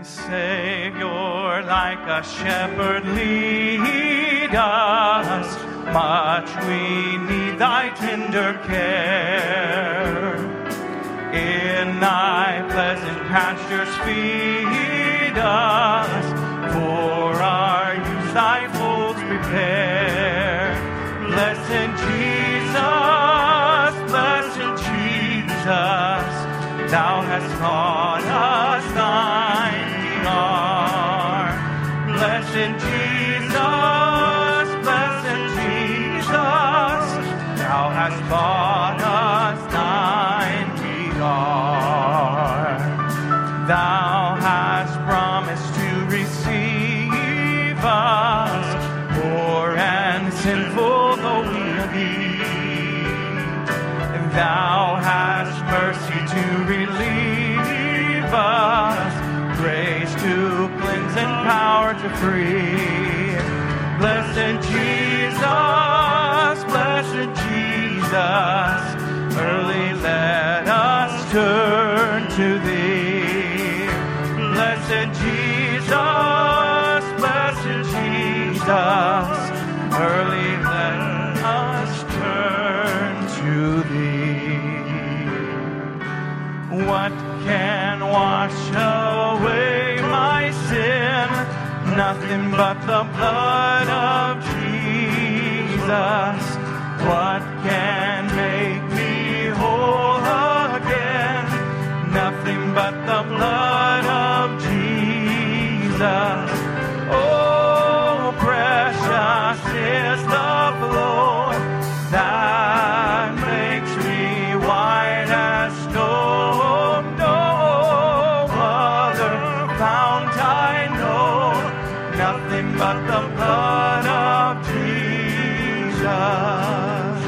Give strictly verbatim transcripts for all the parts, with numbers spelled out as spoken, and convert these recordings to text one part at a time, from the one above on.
Savior, like a shepherd, lead us. Much we need thy tender care. In thy pleasant pastures feed us. For our use thy folds prepare. Blessed Jesus, blessed Jesus, thou hast taught us thine are. Blessed Jesus, blessed Jesus, thou hast taught us thine are. Thou hast promised to receive us, poor and sinful though we be. Thou hast mercy to relieve us, grace to cleanse and power to free. Blessed Jesus, blessed Jesus, early let us turn to thee. Blessed Jesus, blessed Jesus, early let us turn to thee. What can wash away my sin? Nothing but the blood of Jesus. What can make me whole again? Nothing but the blood of Jesus. Oh, precious is the flow that makes me white as snow. No other fount I know, nothing but the blood of Jesus.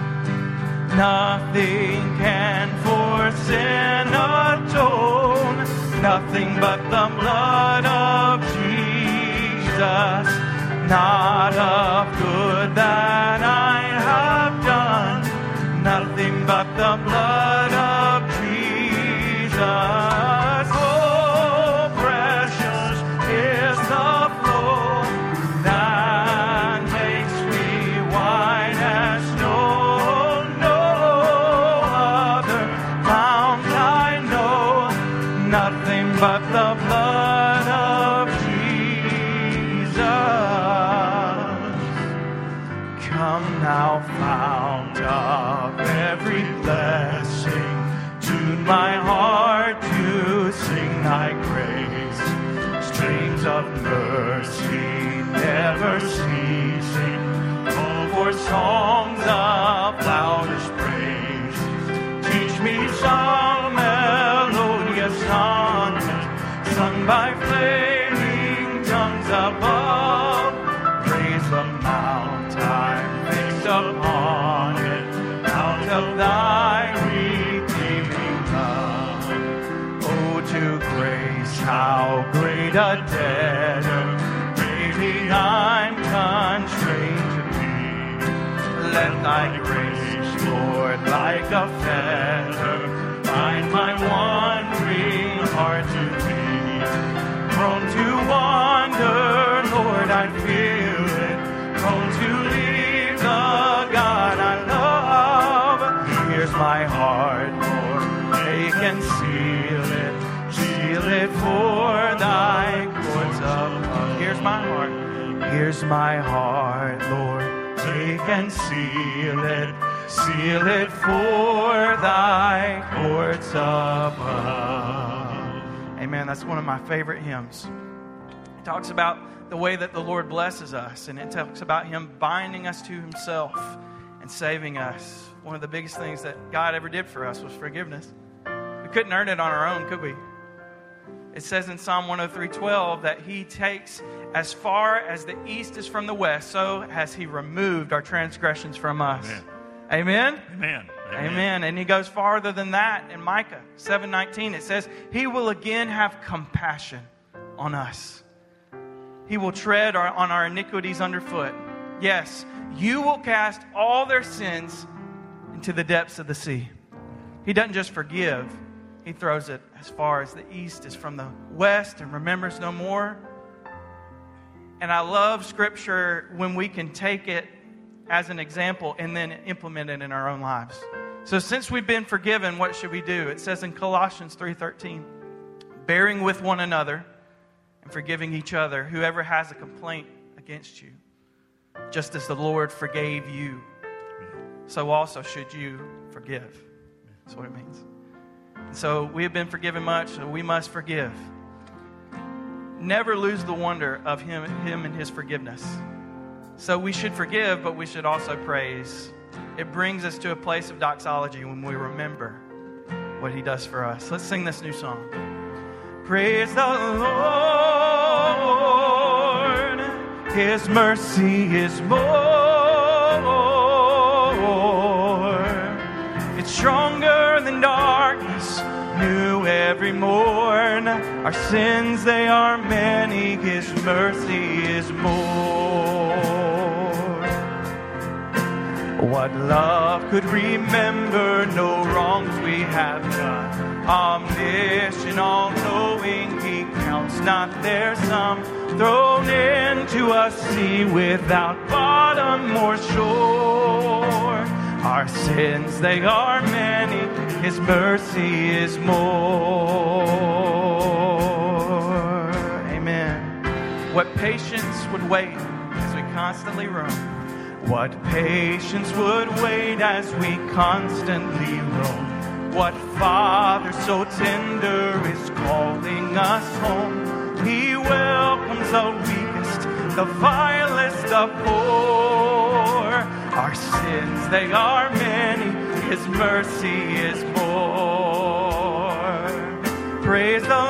Nothing can for sin atone, nothing but the blood of Jesus. Not of good that I have done, nothing but the blood of Jesus. Oh, precious is the flow that makes me white as snow. No other fount I know, nothing but the blood of Jesus. Come now, fount of every blessing, tune my heart to sing thy grace. Streams of mercy never ceasing, call for songs of loudest praise. Teach me some melodious sonnet, sung by flaming tongues above. Praise the mount I'm fixed upon it, out of thy redeeming love. Oh, to grace, how great a debtor, baby, I'm constrained to be. Let thy grace, Lord, like a fetter, bind my wandering heart to thee. Prone to wander, Lord, I feel it, prone to leave the God I love. Here's my heart, Lord, take and seal it, seal it for thy courts above. Here's my heart, here's my heart, Lord, take and seal it, seal it for thy courts above. Amen. That's one of my favorite hymns. It talks about the way that the Lord blesses us, and it talks about Him binding us to Himself and saving us. One of the biggest things that God ever did for us was forgiveness. We couldn't earn it on our own, could we? It says in Psalm one oh three twelve that He takes as far as the east is from the west, so has He removed our transgressions from us. Amen? Amen. Amen. Amen. Amen. And He goes farther than that in Micah seven nineteen. It says, He will again have compassion on us. He will tread our, on our iniquities underfoot. Yes, you will cast all their sins into the depths of the sea. He doesn't just forgive, He throws it as far as the east is from the west and remembers no more. And I love Scripture when we can take it as an example and then implement it in our own lives. So since we've been forgiven, what should we do? It says in Colossians three thirteen, bearing with one another and forgiving each other, whoever has a complaint against you, just as the Lord forgave you, so also should you forgive. That's what it means. And so we have been forgiven much, so we must forgive. Never lose the wonder of him, him and his forgiveness. So we should forgive, but we should also praise. It brings us to a place of doxology when we remember what he does for us. Let's sing this new song. Praise the Lord. His mercy is more. It's stronger than darkness, new every morn. Our sins, they are many. His mercy is more. What love could remember, no wrongs we have done. Omniscient, all-knowing, he counts not their sum. Thrown into a sea without bottom or shore. Our sins, they are many. His mercy is more. Amen. What patience would wait as we constantly roam. What patience would wait as we constantly roam. What Father so tender is calling us home. He welcomes the weakest, the vilest of poor. Our sins, they are many. His mercy is more. Praise the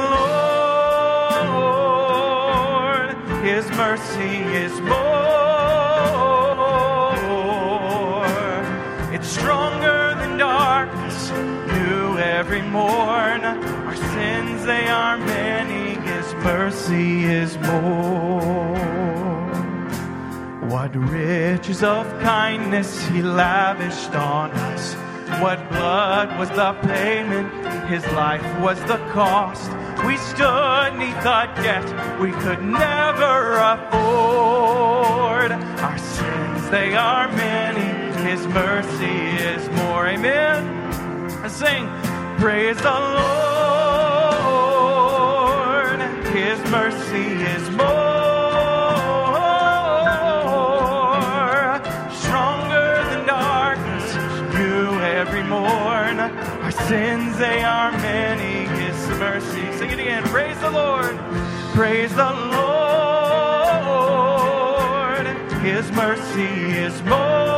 Lord. His mercy is more. It's stronger than darkness, new every morn. Our sins, they are many. His mercy is more. What riches of kindness he lavished on us. What blood was the payment, his life was the cost. We stood neath a debt we could never afford. Our sins, they are many. His mercy is more. Amen. Sing, praise the Lord. His mercy is more. Stronger than darkness, new every morn. Our sins, they are many. His mercy. Sing it again. Praise the Lord. Praise the Lord. His mercy is more.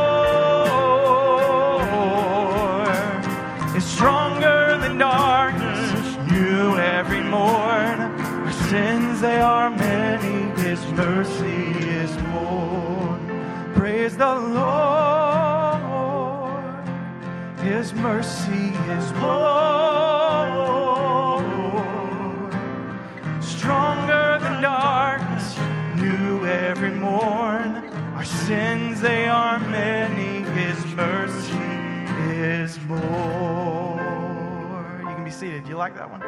It's stronger than darkness, new every morn. Our sins, they are many. His mercy is more. Praise the Lord. His mercy is more. Stronger than darkness, new every morn. Our sins, they are many. His mercy is more. You can be seated. Do you like that one?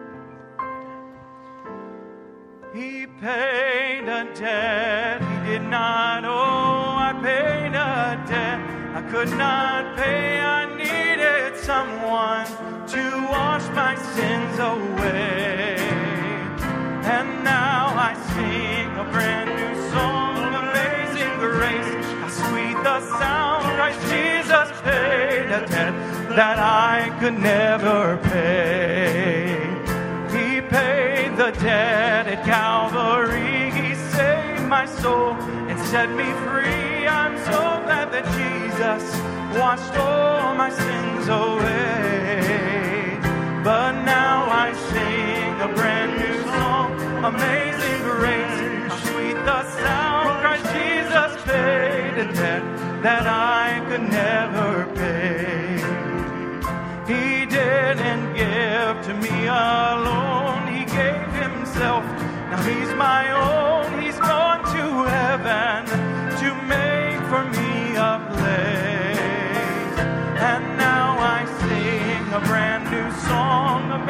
He paid a debt he did not owe. I paid a debt I could not pay. I needed someone to wash my sins away. And now I sing a brand new song, Amazing Grace. How sweet the sound, Christ Jesus paid a debt that I could never pay. He paid the debt at Calvary. He saved my soul and set me free. I'm so glad that Jesus washed all my sins away. But now I sing a brand new song, Amazing Grace. How sweet the sound, Christ Jesus paid a debt that I could never pay. He didn't give to me alone, he gave himself. Now he's my own, he's gone to heaven to make for me a place. And now I sing a brand new song,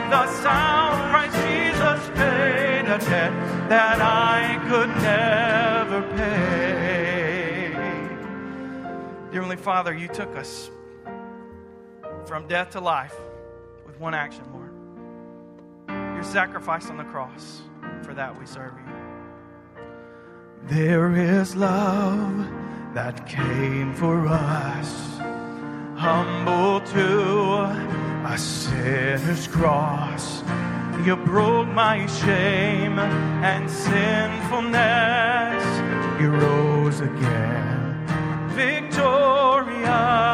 the sound, Christ Jesus paid a debt that I could never pay. Dear Heavenly Father, you took us from death to life with one action, Lord. Your sacrifice on the cross. For that we serve you. There is love that came for us, humble to a sinner's cross. You broke my shame and sinfulness. You rose again, victorious.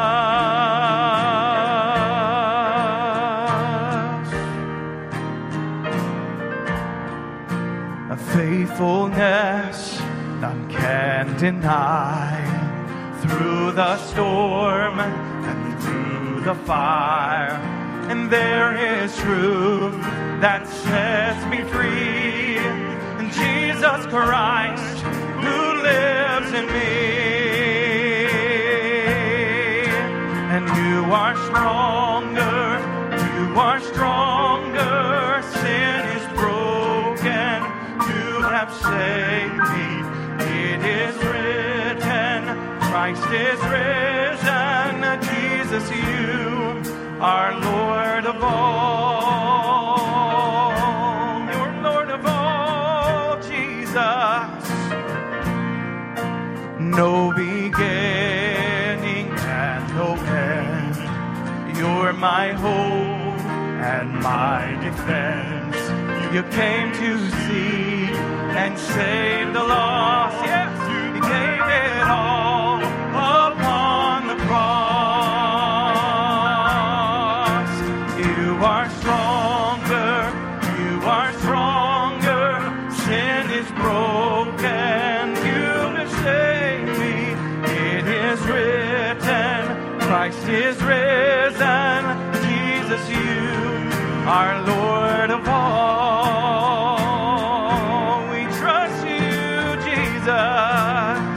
A faithfulness none can deny. Through the storm and through the fire, and there is truth that sets me free. And Jesus Christ, who lives in me. And you are stronger, you are stronger. Sin is broken, you have saved me. It is written, Christ is risen. Jesus, you are Lord of all. You're Lord of all, Jesus. No beginning and no end. You're my hope and my defense. You came to seek and save the lost. Yes, you gave it all upon the cross. You are stronger, you are stronger. Sin is broken, you have saved me. It is written, Christ is risen. Jesus, you are Lord of all. We trust you, Jesus.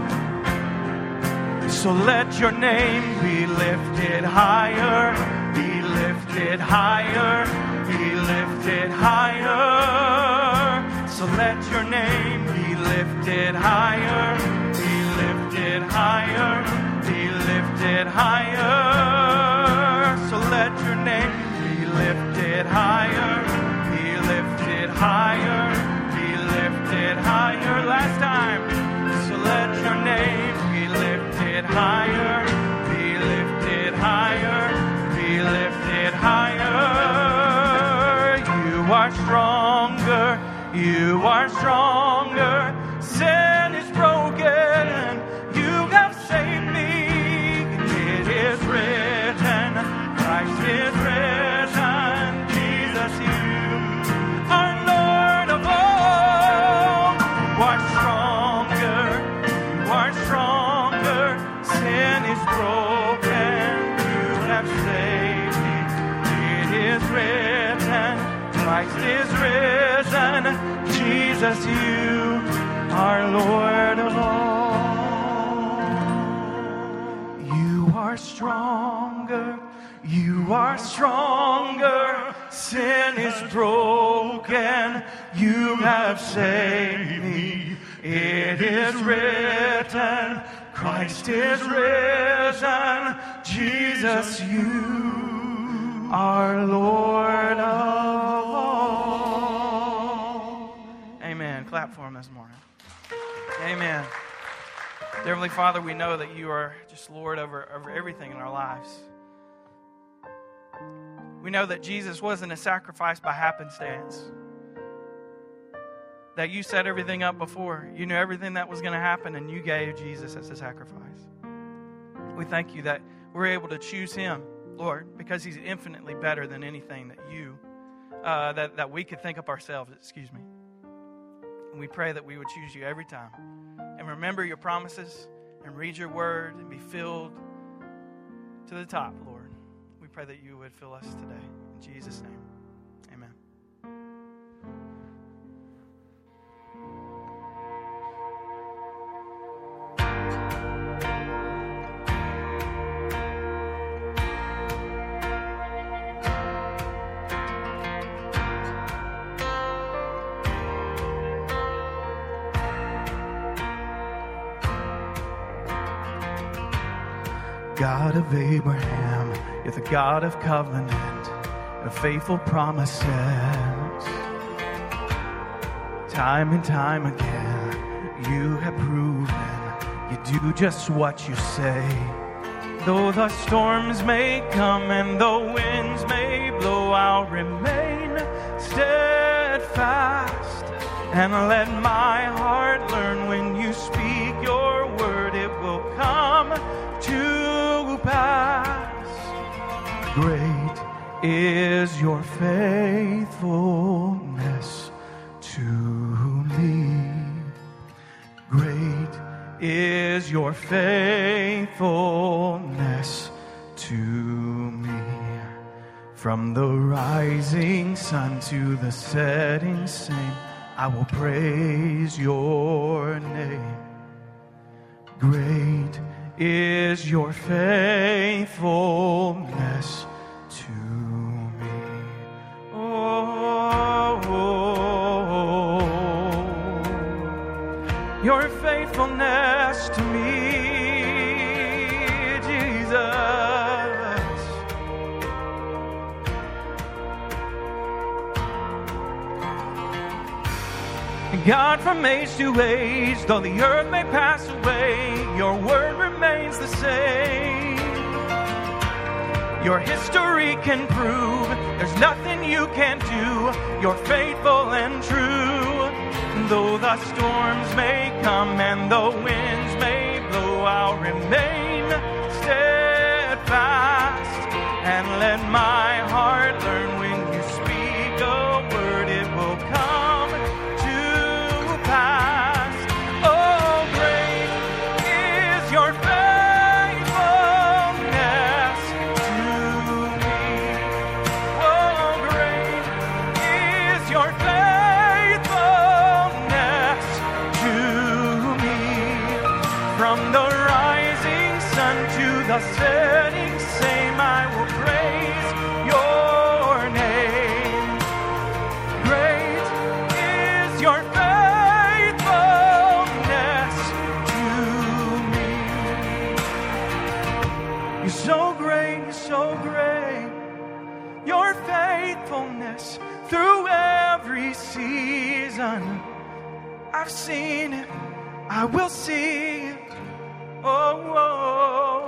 So let your name be lifted higher, be lifted higher, be lifted higher. So let your name be lifted higher, be lifted higher, be lifted higher. So let your name be lifted higher, be lifted higher, be lifted higher. Last time. So let your name be lifted higher, be lifted higher, be lifted higher. You are stronger, you are stronger. Sin is broken, you have saved me. It is written, Christ is risen. Jesus, you are Lord of all. You are stronger, you are stronger. Sin is broken, you have saved me. It is written, Christ is risen. Jesus, you are Lord of all. You are stronger, you are stronger. Sin is broken, you have saved me. It is written, Christ is risen. Jesus, you are Lord of all. Amen. Clap for him this morning. Amen. Dear Heavenly Father, we know that you are just Lord over, over everything in our lives. We know that Jesus wasn't a sacrifice by happenstance. That you set everything up before. You knew everything that was going to happen, and you gave Jesus as a sacrifice. We thank you that we're able to choose him, Lord, because he's infinitely better than anything that you, uh, that, that we could think up ourselves, excuse me. And we pray that we would choose you every time. And remember your promises, and read your word, and be filled to the top, Lord. We pray that you would fill us today. In Jesus' name, amen. God of Abraham, you're the God of covenant, of faithful promises. Time and time again, you have proven you do just what you say. Though the storms may come and the winds may blow, I'll remain steadfast and let my heart learn when you speak your word, it will come to pass. Great is your faithfulness to me. Great is your faithfulness to me. From the rising sun to the setting sun, I will praise your name. Great is your faithfulness to me. Oh, oh, oh, your faithfulness to me, Jesus. God, from age to age, though the earth may pass away, your word remains the same. Your history can prove there's nothing you can't do. You're faithful and true. Though the storms may come and the winds may blow, I'll remain steadfast and let my heart learn when you speak a word, it will come to pass. Oh, great is your faithfulness to me. Oh, great is your faithfulness to me. From the rising sun to the setting same, I will praise your name. Great is your faithfulness to me. You're so great, you're so great. Your faithfulness through every season. I've seen it, I will see it. Oh, oh.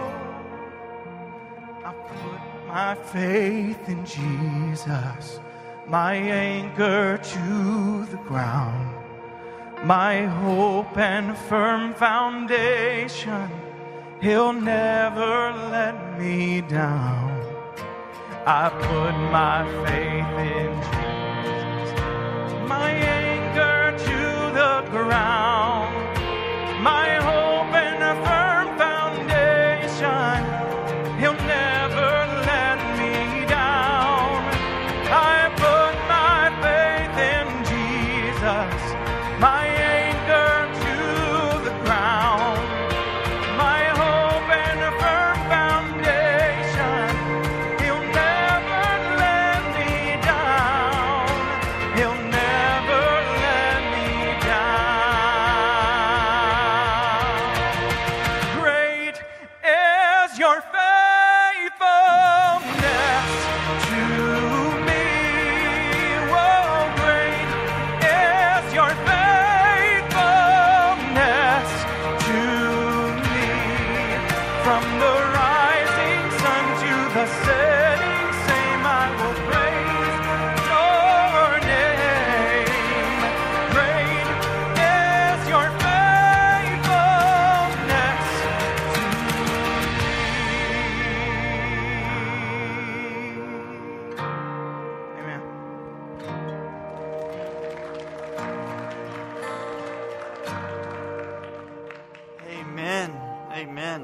I put my faith in Jesus, my anchor to the ground, my hope and firm foundation. He'll never let me down. I put my faith in Jesus, my anchor to the ground, my hope and a firm foundation. He'll never let me down. I put my faith in Jesus, my anchor to the ground, my hope and a firm foundation. He'll never let me down. He'll never let me down. Great is your faithfulness to me. Oh, great is your faithfulness to me. From the rising sun to the setting same, I will praise your name. Great is your faithfulness to me. Amen. Amen. Amen.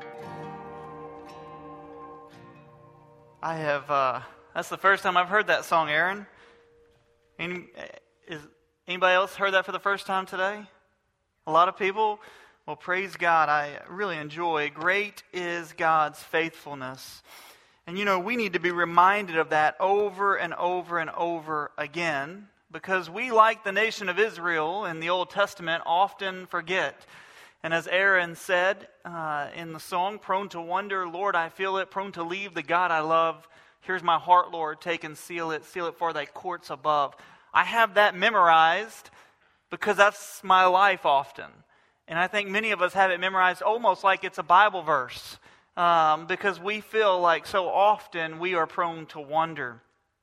I have, uh, that's the first time I've heard that song, Aaron. Any, is anybody else heard that for the first time today? A lot of people? Well, praise God. I really enjoy. Great is God's faithfulness. And you know, we need to be reminded of that over and over and over again, because we, like the nation of Israel in the Old Testament, often forget. And as Aaron said uh, in the song, prone to wonder, Lord, I feel it, prone to leave the God I love. Here's my heart, Lord, take and seal it, seal it for thy courts above. I have that memorized because that's my life often. And I think many of us have it memorized almost like it's a Bible verse um, because we feel like so often we are prone to wonder.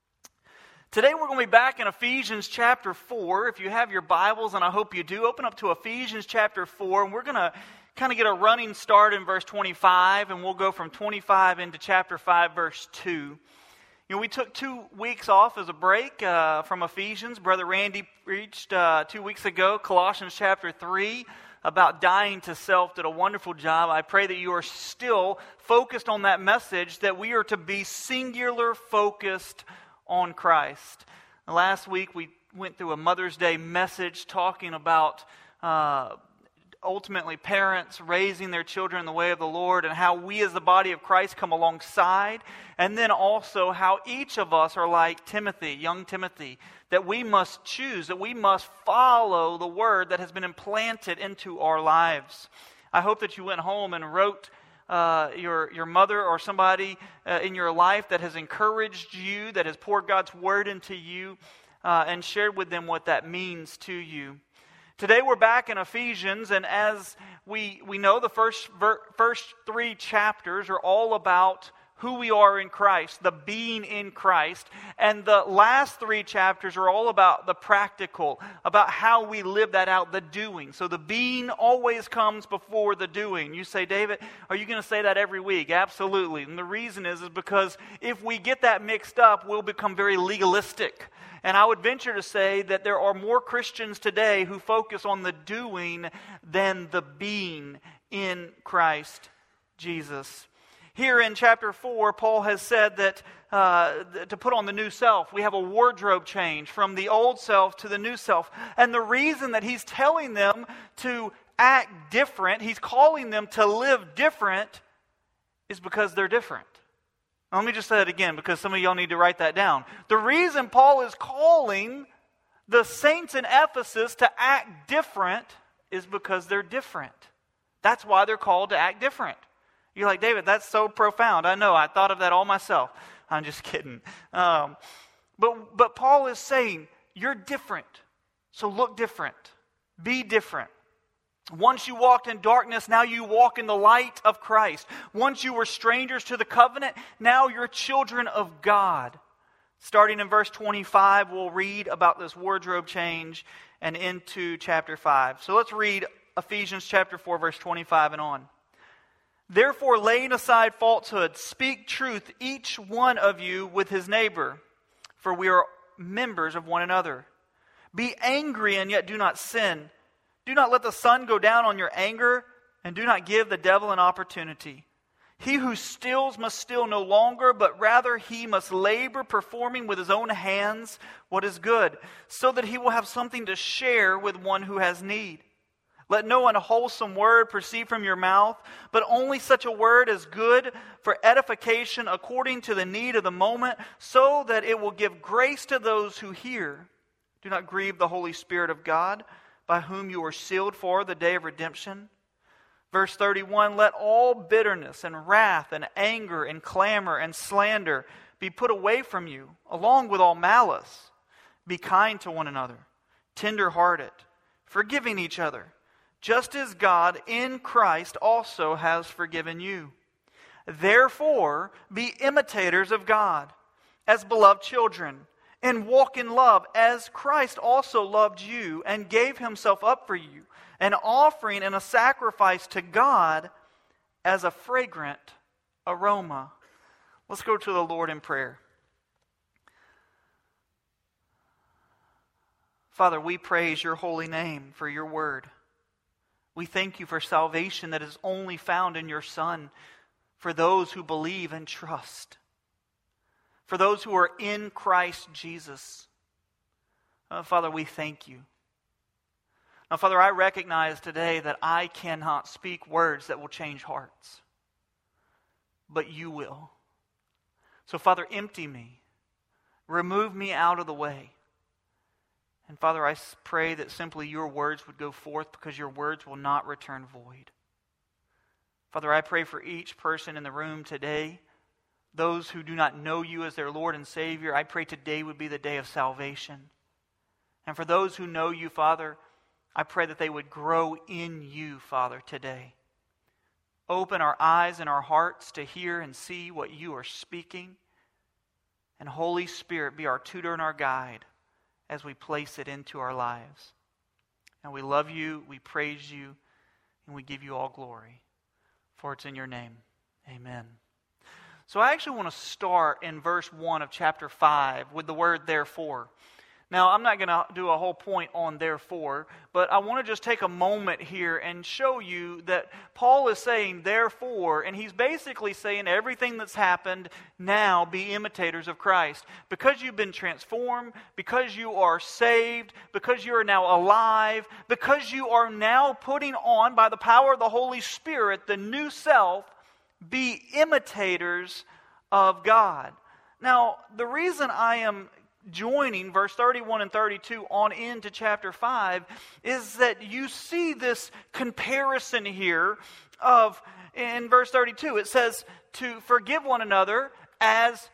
Today we're going to be back in Ephesians chapter four. If you have your Bibles, and I hope you do, open up to Ephesians chapter four, and we're going to kind of get a running start in verse twenty-five, and we'll go from twenty-five into chapter five, verse two. You know, we took two weeks off as a break uh, from Ephesians. Brother Randy preached uh, two weeks ago, Colossians chapter three, about dying to self, did a wonderful job. I pray that you are still focused on that message, that we are to be singular focused on Christ. Last week we went through a Mother's Day message talking about uh, ultimately parents raising their children in the way of the Lord, and how we as the body of Christ come alongside, and then also how each of us are like Timothy, young Timothy, that we must choose, that we must follow the word that has been implanted into our lives. I hope that you went home and wrote Uh, your your mother or somebody uh, in your life that has encouraged you, that has poured God's word into you, uh, and shared with them what that means to you. Today we're back in Ephesians, and as we we know, the first ver, first three chapters are all about who we are in Christ, the being in Christ. And the last three chapters are all about the practical, about how we live that out, the doing. So the being always comes before the doing. You say, David, are you going to say that every week? Absolutely. And the reason is, is because if we get that mixed up, we'll become very legalistic. And I would venture to say that there are more Christians today who focus on the doing than the being in Christ Jesus. Here in chapter four, Paul has said that uh, to put on the new self, we have a wardrobe change from the old self to the new self. And the reason that he's telling them to act different, he's calling them to live different, is because they're different. Now, let me just say that again, because some of y'all need to write that down. The reason Paul is calling the saints in Ephesus to act different is because they're different. That's why they're called to act different. You're like, David, that's so profound. I know, I thought of that all myself. I'm just kidding. Um, but, but Paul is saying, you're different, so look different. Be different. Once you walked in darkness, now you walk in the light of Christ. Once you were strangers to the covenant, now you're children of God. Starting in verse twenty-five, we'll read about this wardrobe change and into chapter five. So let's read Ephesians chapter four, verse twenty-five and on. Therefore, laying aside falsehood, speak truth, each one of you with his neighbor, for we are members of one another. Be angry and yet do not sin. Do not let the sun go down on your anger, and do not give the devil an opportunity. He who steals must steal no longer, but rather he must labor, performing with his own hands what is good, so that he will have something to share with one who has need. Let no unwholesome word proceed from your mouth, but only such a word as good for edification according to the need of the moment, so that it will give grace to those who hear. Do not grieve the Holy Spirit of God, by whom you are sealed for the day of redemption. Verse thirty-one, let all bitterness and wrath and anger and clamor and slander be put away from you, along with all malice. Be kind to one another, tender-hearted, forgiving each other, just as God in Christ also has forgiven you. Therefore, be imitators of God, as beloved children, and walk in love, as Christ also loved you and gave himself up for you, an offering and a sacrifice to God as a fragrant aroma. Let's go to the Lord in prayer. Father, we praise your holy name for your word. We thank you for salvation that is only found in your Son, for those who believe and trust, for those who are in Christ Jesus. Uh, Father, we thank you. Now, Father, I recognize today that I cannot speak words that will change hearts, but you will. So, Father, empty me. Remove me out of the way. And Father, I pray that simply your words would go forth, because your words will not return void. Father, I pray for each person in the room today, those who do not know you as their Lord and Savior. I pray today would be the day of salvation. And for those who know you, Father, I pray that they would grow in you, Father, today. Open our eyes and our hearts to hear and see what you are speaking. And Holy Spirit, be our tutor and our guide as we place it into our lives. And we love you, we praise you, and we give you all glory. For it's in your name. Amen. So I actually want to start in verse one of chapter five with the word therefore. Now, I'm not going to do a whole point on therefore, but I want to just take a moment here and show you that Paul is saying therefore, and he's basically saying everything that's happened now, be imitators of Christ. Because you've been transformed, because you are saved, because you are now alive, because you are now putting on, by the power of the Holy Spirit, the new self, be imitators of God. Now, the reason I am joining verse thirty-one and thirty-two on into chapter five is that you see this comparison here of, in verse thirty-two, it says to forgive one another as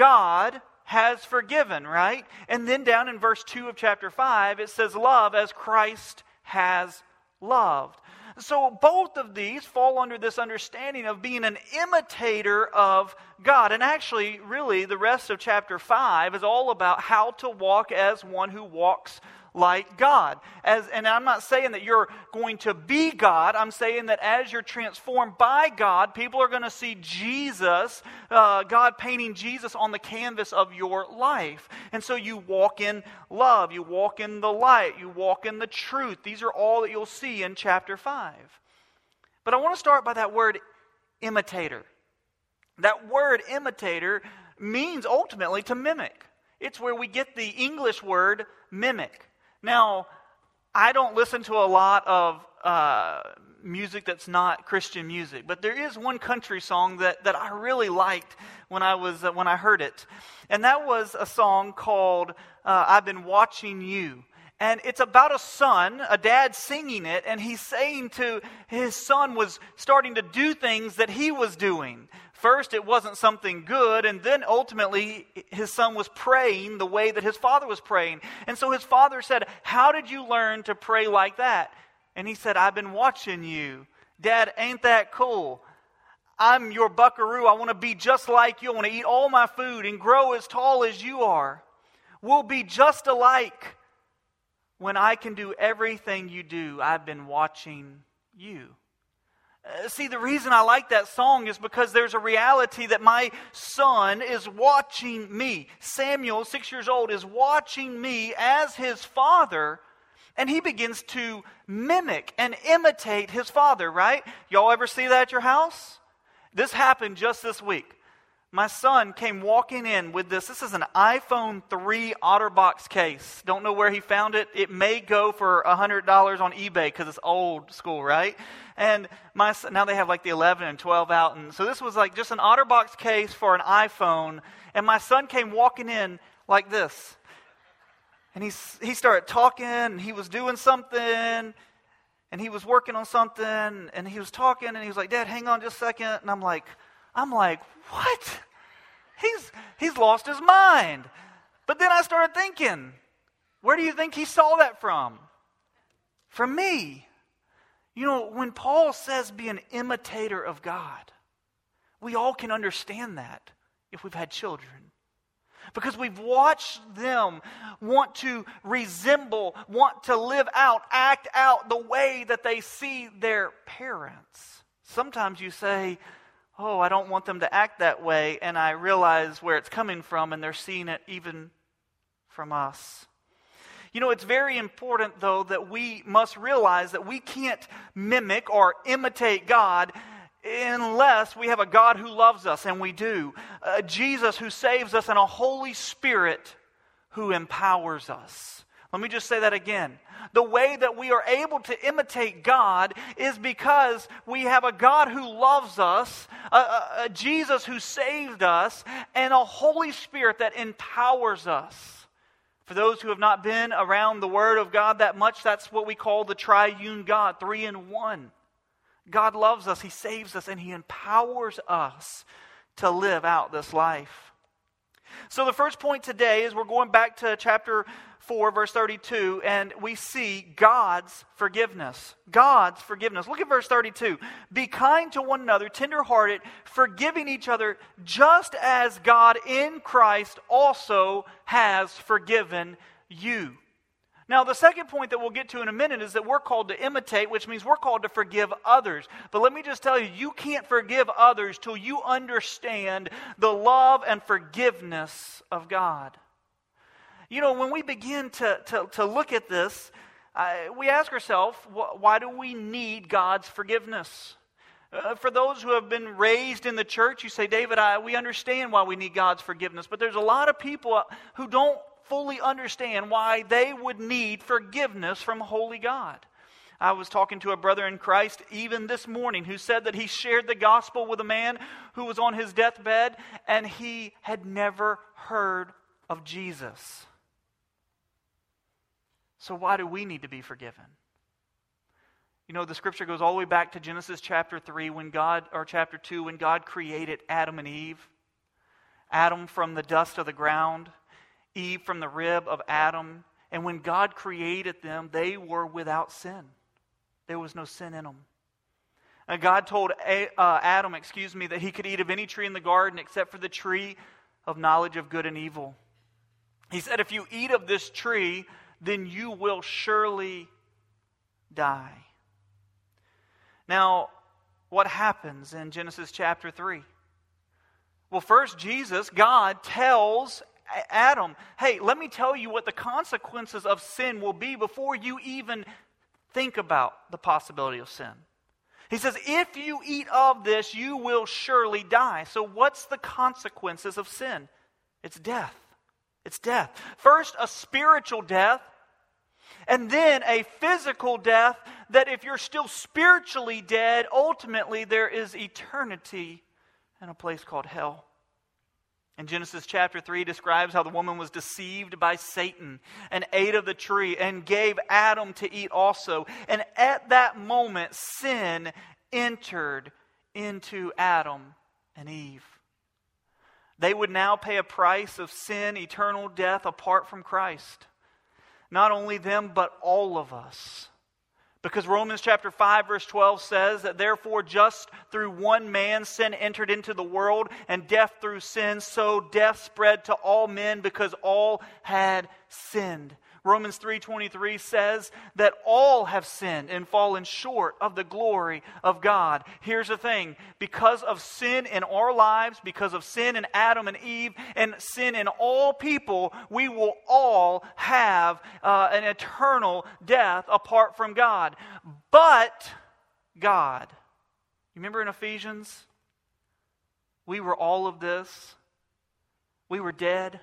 God has forgiven, right? And then down in verse two of chapter five, it says love as Christ has loved. So both of these fall under this understanding of being an imitator of God. And actually, really, the rest of chapter five is all about how to walk as one who walks like God. As, and I'm not saying that you're going to be God. I'm saying that as you're transformed by God, people are going to see Jesus, uh, God painting Jesus on the canvas of your life. And so you walk in love, you walk in the light, you walk in the truth. These are all that you'll see in chapter five. But I want to start by that word imitator. That word imitator means ultimately to mimic. It's where we get the English word mimic. Now, I don't listen to a lot of uh, music that's not Christian music, but there is one country song that, that I really liked when I was uh, when I heard it, and that was a song called uh, "I've Been Watching You." And it's about a son, a dad singing it, and he's saying to his son was starting to do things that he was doing. First, it wasn't something good, and then ultimately his son was praying the way that his father was praying. And so his father said, "How did you learn to pray like that?" And he said, "I've been watching you. Dad, ain't that cool? I'm your buckaroo. I want to be just like you. I want to eat all my food and grow as tall as you are. We'll be just alike. When I can do everything you do, I've been watching you." Uh, see, the reason I like that song is because there's a reality that my son is watching me. Samuel, six years old, is watching me as his father, and he begins to mimic and imitate his father, right? Y'all ever see that at your house? This happened just this week. My son came walking in with this. This is an iPhone three OtterBox case. Don't know where he found it. It may go for one hundred dollars on eBay because it's old school, right? And my son, now they have like the eleven and twelve out. And so this was like just an OtterBox case for an iPhone. And my son came walking in like this. And he, he started talking, and he was doing something, and he was working on something, and he was talking, and he was like, "Dad, hang on just a second." And I'm like, I'm like, what? He's he's lost his mind. But then I started thinking, where do you think he saw that from? From me. You know, when Paul says be an imitator of God, we all can understand that if we've had children. Because we've watched them want to resemble, want to live out, act out the way that they see their parents. Sometimes you say, "Oh, I don't want them to act that way," and I realize where it's coming from, and they're seeing it even from us. You know, it's very important, though, that we must realize that we can't mimic or imitate God unless we have a God who loves us, and we do. A Jesus who saves us, and a Holy Spirit who empowers us. Let me just say that again. The way that we are able to imitate God is because we have a God who loves us, a, a, a Jesus who saved us, and a Holy Spirit that empowers us. For those who have not been around the Word of God that much, that's what we call the triune God, three in one. God loves us, He saves us, and He empowers us to live out this life. So the first point today is we're going back to chapter four, verse thirty-two, and we see God's forgiveness. God's forgiveness. Look at verse thirty-two. Be kind to one another, tenderhearted, forgiving each other, just as God in Christ also has forgiven you. Now, the second point that we'll get to in a minute is that we're called to imitate, which means we're called to forgive others. But let me just tell you, you can't forgive others till you understand the love and forgiveness of God. You know, when we begin to, to, to look at this, uh, we ask ourselves, wh- why do we need God's forgiveness? Uh, for those who have been raised in the church, you say, David, I, we understand why we need God's forgiveness. But there's a lot of people who don't fully understand why they would need forgiveness from holy God. I was talking to a brother in Christ even this morning who said that he shared the gospel with a man who was on his deathbed and he had never heard of Jesus. So why do we need to be forgiven? You know, the scripture goes all the way back to Genesis chapter three, when God, or chapter two, when God created Adam and Eve. Adam from the dust of the ground, Eve from the rib of Adam. And when God created them, they were without sin. There was no sin in them. And God told A- uh, Adam, excuse me, that he could eat of any tree in the garden except for the tree of knowledge of good and evil. He said, if you eat of this tree, then you will surely die. Now, what happens in Genesis chapter three? Well, first, Jesus, God, tells Adam, hey, let me tell you what the consequences of sin will be before you even think about the possibility of sin. He says, if you eat of this, you will surely die. So what's the consequences of sin? It's death. It's death. First, a spiritual death, and then a physical death that if you're still spiritually dead, ultimately there is eternity in a place called hell. And Genesis chapter three describes how the woman was deceived by Satan and ate of the tree and gave Adam to eat also. And at that moment, sin entered into Adam and Eve. They would now pay a price of sin, eternal death apart from Christ. Not only them, but all of us. Because Romans chapter five verse twelve says that therefore just through one man sin entered into the world, and death through sin, so death spread to all men because all had sinned. Romans three twenty-three says that all have sinned and fallen short of the glory of God. Here's the thing, because of sin in our lives, because of sin in Adam and Eve, and sin in all people, we will all have uh, an eternal death apart from God. But God, you remember in Ephesians, we were all of this. We were dead.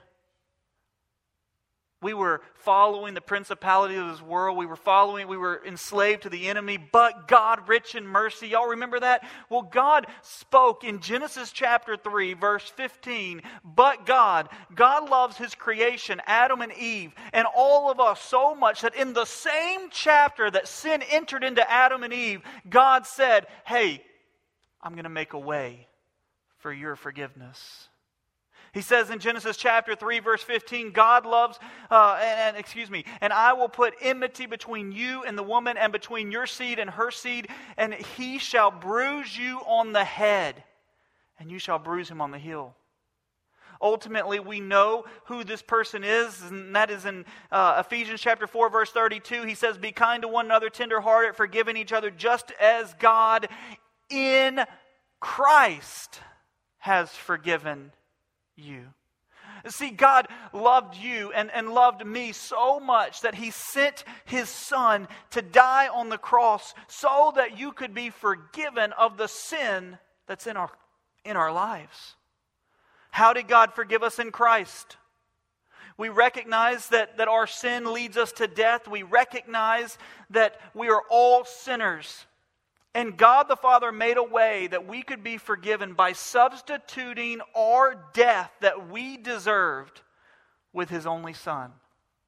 We were following the principality of this world. We were following, we were enslaved to the enemy, but God, rich in mercy. Y'all remember that? Well, God spoke in Genesis chapter three, verse fifteen, but God, God loves His creation, Adam and Eve, and all of us so much that in the same chapter that sin entered into Adam and Eve, God said, hey, I'm going to make a way for your forgiveness. He says in Genesis chapter three, verse fifteen, God loves, uh, and, and excuse me, and I will put enmity between you and the woman, and between your seed and her seed, and he shall bruise you on the head, and you shall bruise him on the heel. Ultimately, we know who this person is, and that is in uh, Ephesians chapter four, verse thirty-two. He says, be kind to one another, tenderhearted, forgiving each other, just as God in Christ has forgiven you. See, God loved you and, and loved me so much that He sent His Son to die on the cross so that you could be forgiven of the sin that's in our, in our lives. How did God forgive us in Christ? We recognize that, that our sin leads us to death. We recognize that we are all sinners. And God the Father made a way that we could be forgiven by substituting our death that we deserved with His only Son.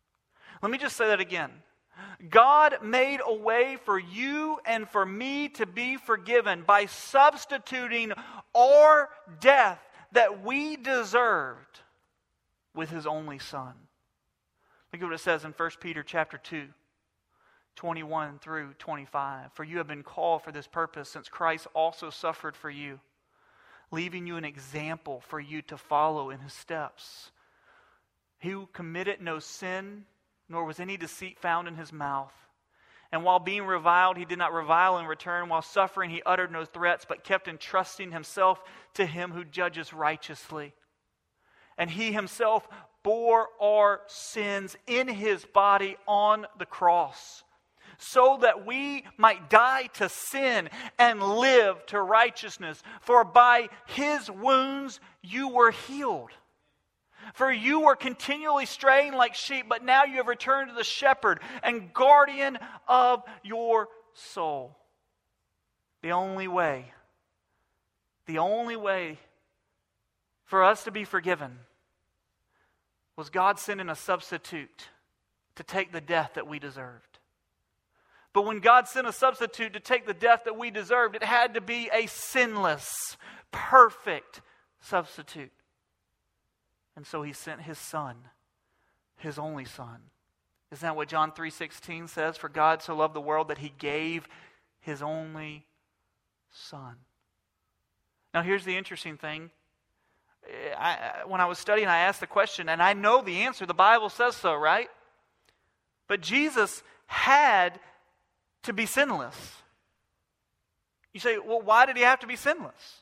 Let me just say that again. God made a way for you and for me to be forgiven by substituting our death that we deserved with His only Son. Look at what it says in First Peter chapter two, twenty-one through twenty-five. For you have been called for this purpose, since Christ also suffered for you, leaving you an example for you to follow in His steps. He who committed no sin, nor was any deceit found in His mouth. And while being reviled, He did not revile in return. While suffering, He uttered no threats, but kept entrusting Himself to Him who judges righteously. And He Himself bore our sins in His body on the cross, so that we might die to sin and live to righteousness. For by His wounds you were healed. For you were continually straying like sheep, but now you have returned to the shepherd and guardian of your soul. The only way, the only way for us to be forgiven was God sending a substitute to take the death that we deserved. But when God sent a substitute to take the death that we deserved, it had to be a sinless, perfect substitute. And so He sent His Son, His only Son. Isn't that what John three sixteen says? For God so loved the world that He gave His only Son. Now here's the interesting thing. I, when I was studying, I asked the question, and I know the answer. The Bible says so, right? But Jesus had to be sinless. You say, well, why did He have to be sinless?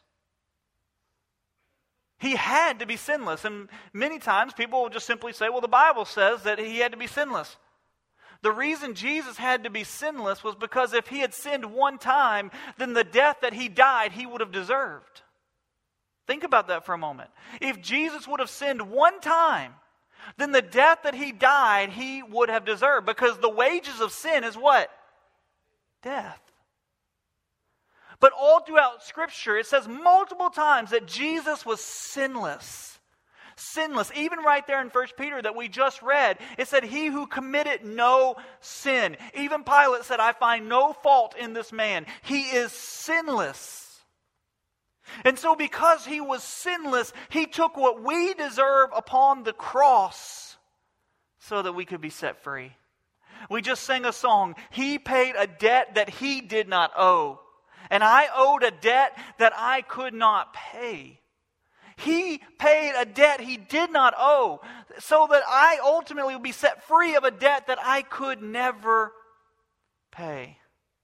He had to be sinless. And many times people will just simply say, well, the Bible says that He had to be sinless. The reason Jesus had to be sinless was because if He had sinned one time, then the death that He died, He would have deserved. Think about that for a moment. If Jesus would have sinned one time, then the death that He died, He would have deserved. Because the wages of sin is what? Death. But all throughout Scripture, it says multiple times that Jesus was sinless. Sinless. Even right there in First Peter that we just read, it said, He who committed no sin. Even Pilate said, I find no fault in this man. He is sinless. And so because He was sinless, He took what we deserve upon the cross so that we could be set free. We just sang a song, He paid a debt that He did not owe. And I owed a debt that I could not pay. He paid a debt He did not owe, so that I ultimately would be set free of a debt that I could never pay.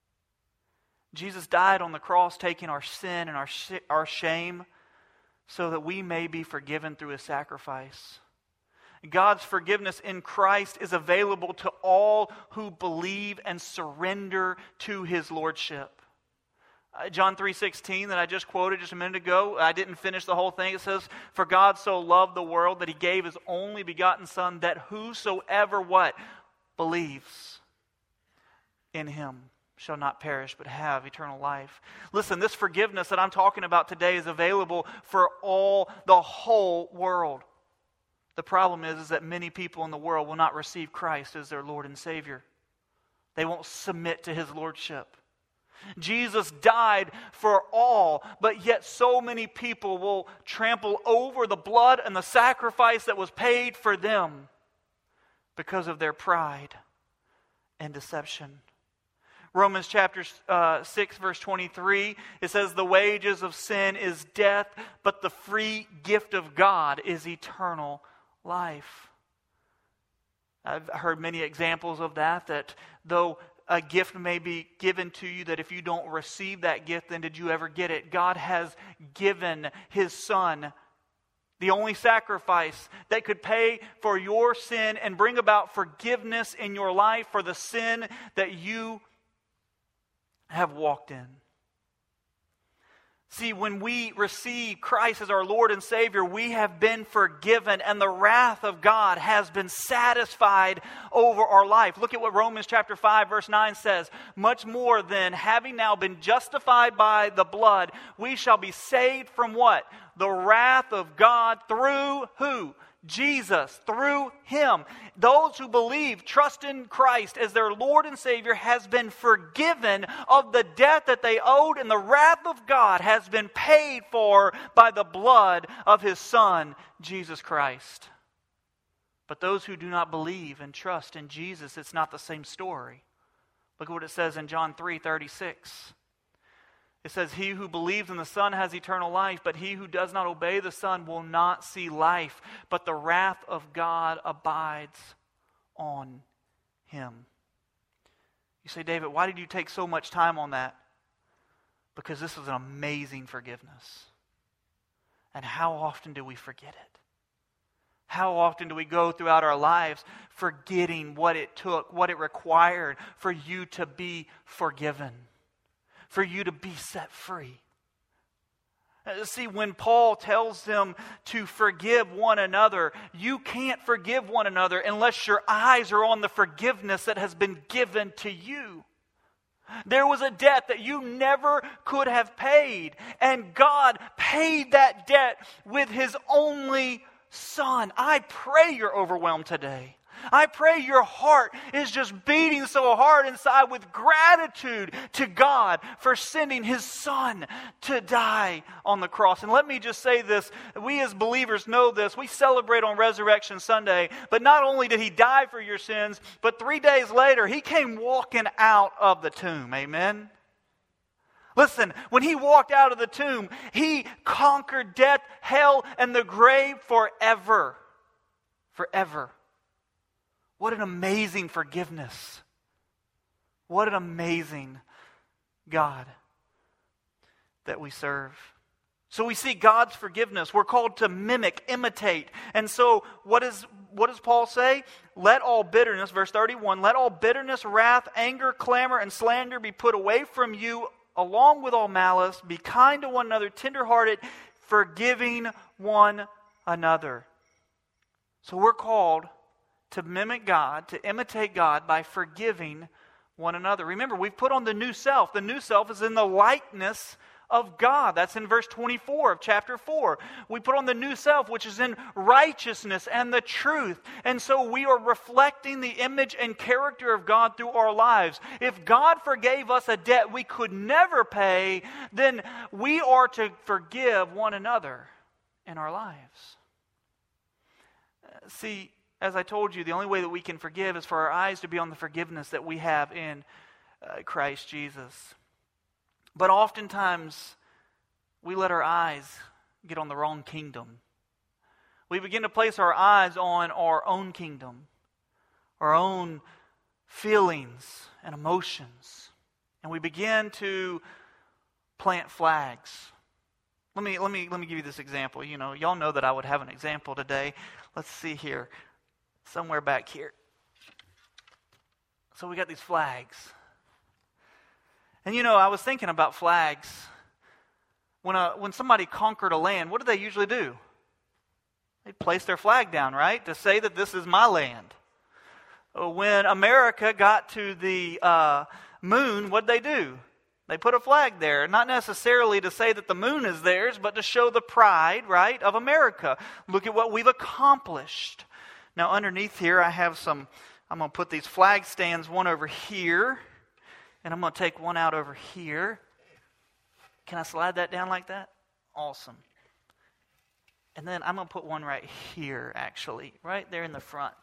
Jesus died on the cross, taking our sin and our, sh- our shame, so that we may be forgiven through His sacrifice. God's forgiveness in Christ is available to all who believe and surrender to His lordship. Uh, John three sixteen that I just quoted just a minute ago, I didn't finish the whole thing. It says, For God so loved the world that He gave His only begotten Son, that whosoever what? Believes in Him shall not perish but have eternal life. Listen, this forgiveness that I'm talking about today is available for all, the whole world. The problem is, is that many people in the world will not receive Christ as their Lord and Savior. They won't submit to His lordship. Jesus died for all, but yet so many people will trample over the blood and the sacrifice that was paid for them because of their pride and deception. Romans chapter uh, six, verse twenty-three, it says, The wages of sin is death, but the free gift of God is eternal life. I've heard many examples of that, that though a gift may be given to you, that if you don't receive that gift, then did you ever get it? God has given His Son, the only sacrifice that could pay for your sin and bring about forgiveness in your life for the sin that you have walked in. See, when we receive Christ as our Lord and Savior, we have been forgiven, and the wrath of God has been satisfied over our life. Look at what Romans chapter five, verse nine says. Much more than having now been justified by the blood, we shall be saved from what? The wrath of God through who? Jesus, through Him, those who believe, trust in Christ as their Lord and Savior, has been forgiven of the debt that they owed, and the wrath of God has been paid for by the blood of His Son, Jesus Christ. But those who do not believe and trust in Jesus, it's not the same story. Look at what it says in John three thirty-six. It says, "He who believes in the Son has eternal life, but he who does not obey the Son will not see life, but the wrath of God abides on him." You say, "David, why did you take so much time on that?" Because this is an amazing forgiveness. And how often do we forget it? How often do we go throughout our lives forgetting what it took, what it required for you to be forgiven, for you to be set free? See, when Paul tells them to forgive one another, you can't forgive one another unless your eyes are on the forgiveness that has been given to you. There was a debt that you never could have paid, and God paid that debt with His only Son. I pray you're overwhelmed today. I pray your heart is just beating so hard inside with gratitude to God for sending His Son to die on the cross. And let me just say this, we as believers know this. We celebrate on Resurrection Sunday, but not only did He die for your sins, but three days later, He came walking out of the tomb. Amen? Listen, when He walked out of the tomb, He conquered death, hell, and the grave forever. Forever. What an amazing forgiveness. What an amazing God that we serve. So we see God's forgiveness. We're called to mimic, imitate. And so what is what does Paul say? Let all bitterness, verse thirty-one, let all bitterness, wrath, anger, clamor, and slander be put away from you, along with all malice. Be kind to one another, tenderhearted, forgiving one another. So we're called to mimic God, to imitate God by forgiving one another. Remember, we've put on the new self. The new self is in the likeness of God. That's in verse twenty-four of chapter four. We put on the new self, which is in righteousness and the truth. And so we are reflecting the image and character of God through our lives. If God forgave us a debt we could never pay, then we are to forgive one another in our lives. See, as I told you, the only way that we can forgive is for our eyes to be on the forgiveness that we have in uh, Christ Jesus. But oftentimes, we let our eyes get on the wrong kingdom. We begin to place our eyes on our own kingdom, our own feelings and emotions. And we begin to plant flags. Let me, let me, let me give you this example. You know, y'all know that I would have an example today. Let's see here. Somewhere back here. So we got these flags. And you know, I was thinking about flags. When a, when somebody conquered a land, what do they usually do? They place their flag down, right? To say that this is my land. When America got to the uh, moon, what did they do? They put a flag there. Not necessarily to say that the moon is theirs, but to show the pride, right, of America. Look at what we've accomplished. Now underneath here I have some, I'm going to put these flag stands, one over here, and I'm going to take one out over here. Can I slide that down like that? Awesome. And then I'm going to put one right here, actually, right there in the front.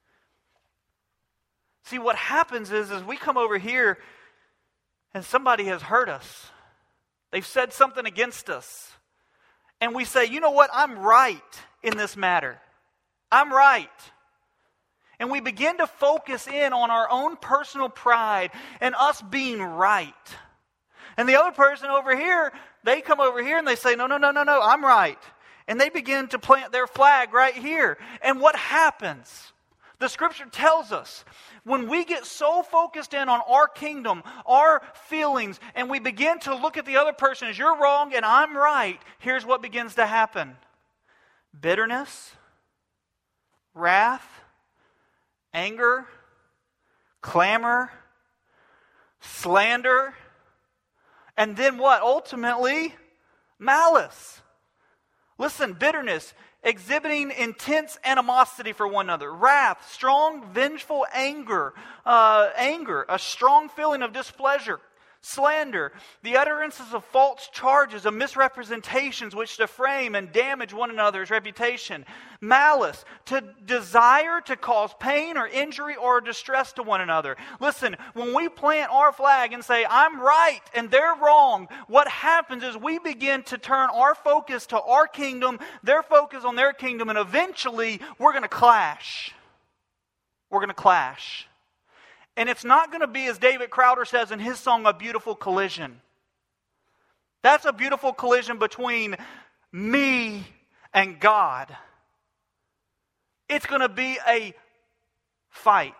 See, what happens is, is we come over here and somebody has hurt us. They've said something against us. And we say, you know what, I'm right in this matter. I'm right. And we begin to focus in on our own personal pride and us being right. And the other person over here, they come over here and they say, no, no, no, no, no, I'm right. And they begin to plant their flag right here. And what happens? The scripture tells us, when we get so focused in on our kingdom, our feelings, and we begin to look at the other person as you're wrong and I'm right, here's what begins to happen. Bitterness, wrath, anger, clamor, slander, and then what? Ultimately, malice. Listen, bitterness, exhibiting intense animosity for one another. Wrath, strong, vengeful anger. Uh, anger, a strong feeling of displeasure. Slander, the utterances of false charges, of misrepresentations which defame and damage one another's reputation. Malice, to desire to cause pain or injury or distress to one another. Listen, when we plant our flag and say, I'm right and they're wrong, what happens is we begin to turn our focus to our kingdom, their focus on their kingdom, and eventually we're going to clash. We're going to clash. And it's not going to be, as David Crowder says in his song, a beautiful collision. That's a beautiful collision between me and God. It's going to be a fight.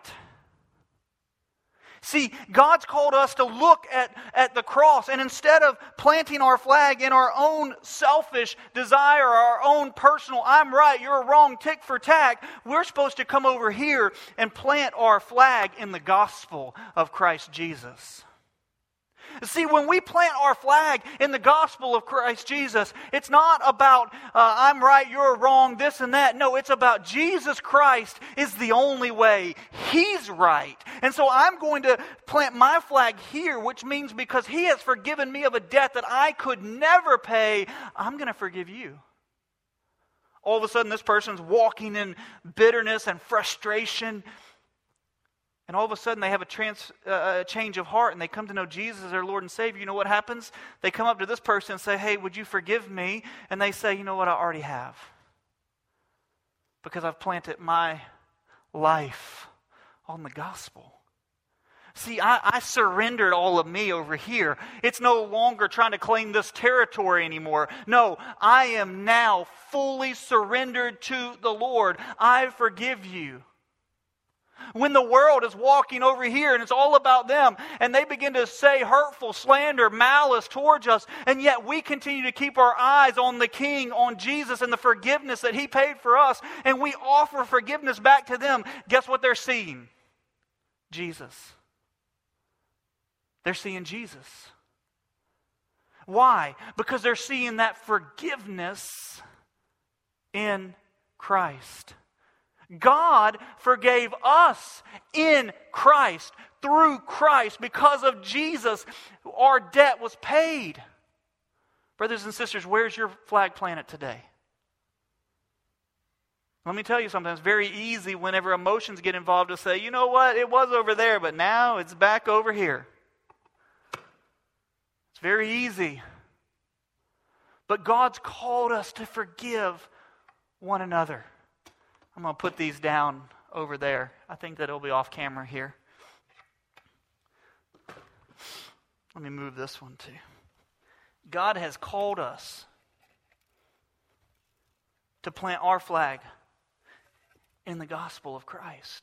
See, God's called us to look at, at the cross, and instead of planting our flag in our own selfish desire, our own personal, I'm right, you're wrong, tick for tack, we're supposed to come over here and plant our flag in the gospel of Christ Jesus. See, when we plant our flag in the gospel of Christ Jesus, it's not about, uh, I'm right, you're wrong, this and that. No, it's about Jesus Christ is the only way. He's right. And so I'm going to plant my flag here, which means because He has forgiven me of a debt that I could never pay, I'm going to forgive you. All of a sudden, this person's walking in bitterness and frustration. And all of a sudden they have a, trans, uh, a change of heart and they come to know Jesus as their Lord and Savior. You know what happens? They come up to this person and say, hey, would you forgive me? And they say, you know what, I already have. Because I've planted my life on the gospel. See, I, I surrendered all of me over here. It's no longer trying to claim this territory anymore. No, I am now fully surrendered to the Lord. I forgive you. When the world is walking over here and it's all about them and they begin to say hurtful slander, malice towards us, and yet we continue to keep our eyes on the King, on Jesus and the forgiveness that He paid for us, and we offer forgiveness back to them, guess what they're seeing? Jesus. They're seeing Jesus. Why? Because they're seeing that forgiveness in Christ. God forgave us in Christ, through Christ, because of Jesus. Our debt was paid. Brothers and sisters, where's your flag planted today? Let me tell you something. It's very easy whenever emotions get involved to say, you know what, it was over there, but now it's back over here. It's very easy. But God's called us to forgive one another. I'm going to put these down over there. I think that it'll be off camera here. Let me move this one too. God has called us to plant our flag in the gospel of Christ.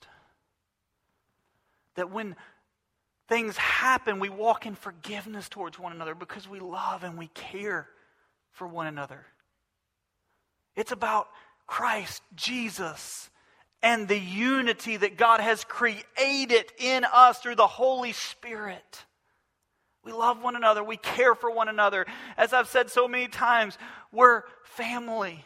That when things happen, we walk in forgiveness towards one another because we love and we care for one another. It's about Christ, Jesus, and the unity that God has created in us through the Holy Spirit. We love one another. We care for one another. As I've said so many times, we're family.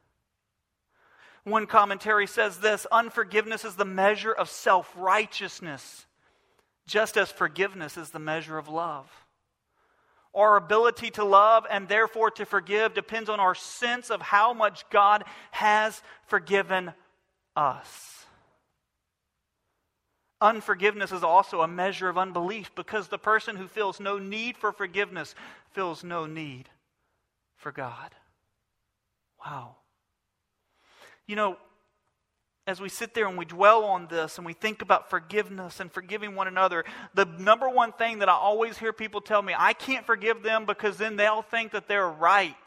One commentary says this: unforgiveness is the measure of self-righteousness, just as forgiveness is the measure of love. Our ability to love and therefore to forgive depends on our sense of how much God has forgiven us. Unforgiveness is also a measure of unbelief, because the person who feels no need for forgiveness feels no need for God. Wow. You know, as we sit there and we dwell on this and we think about forgiveness and forgiving one another, the number one thing that I always hear people tell me, I can't forgive them because then they'll think that they're right.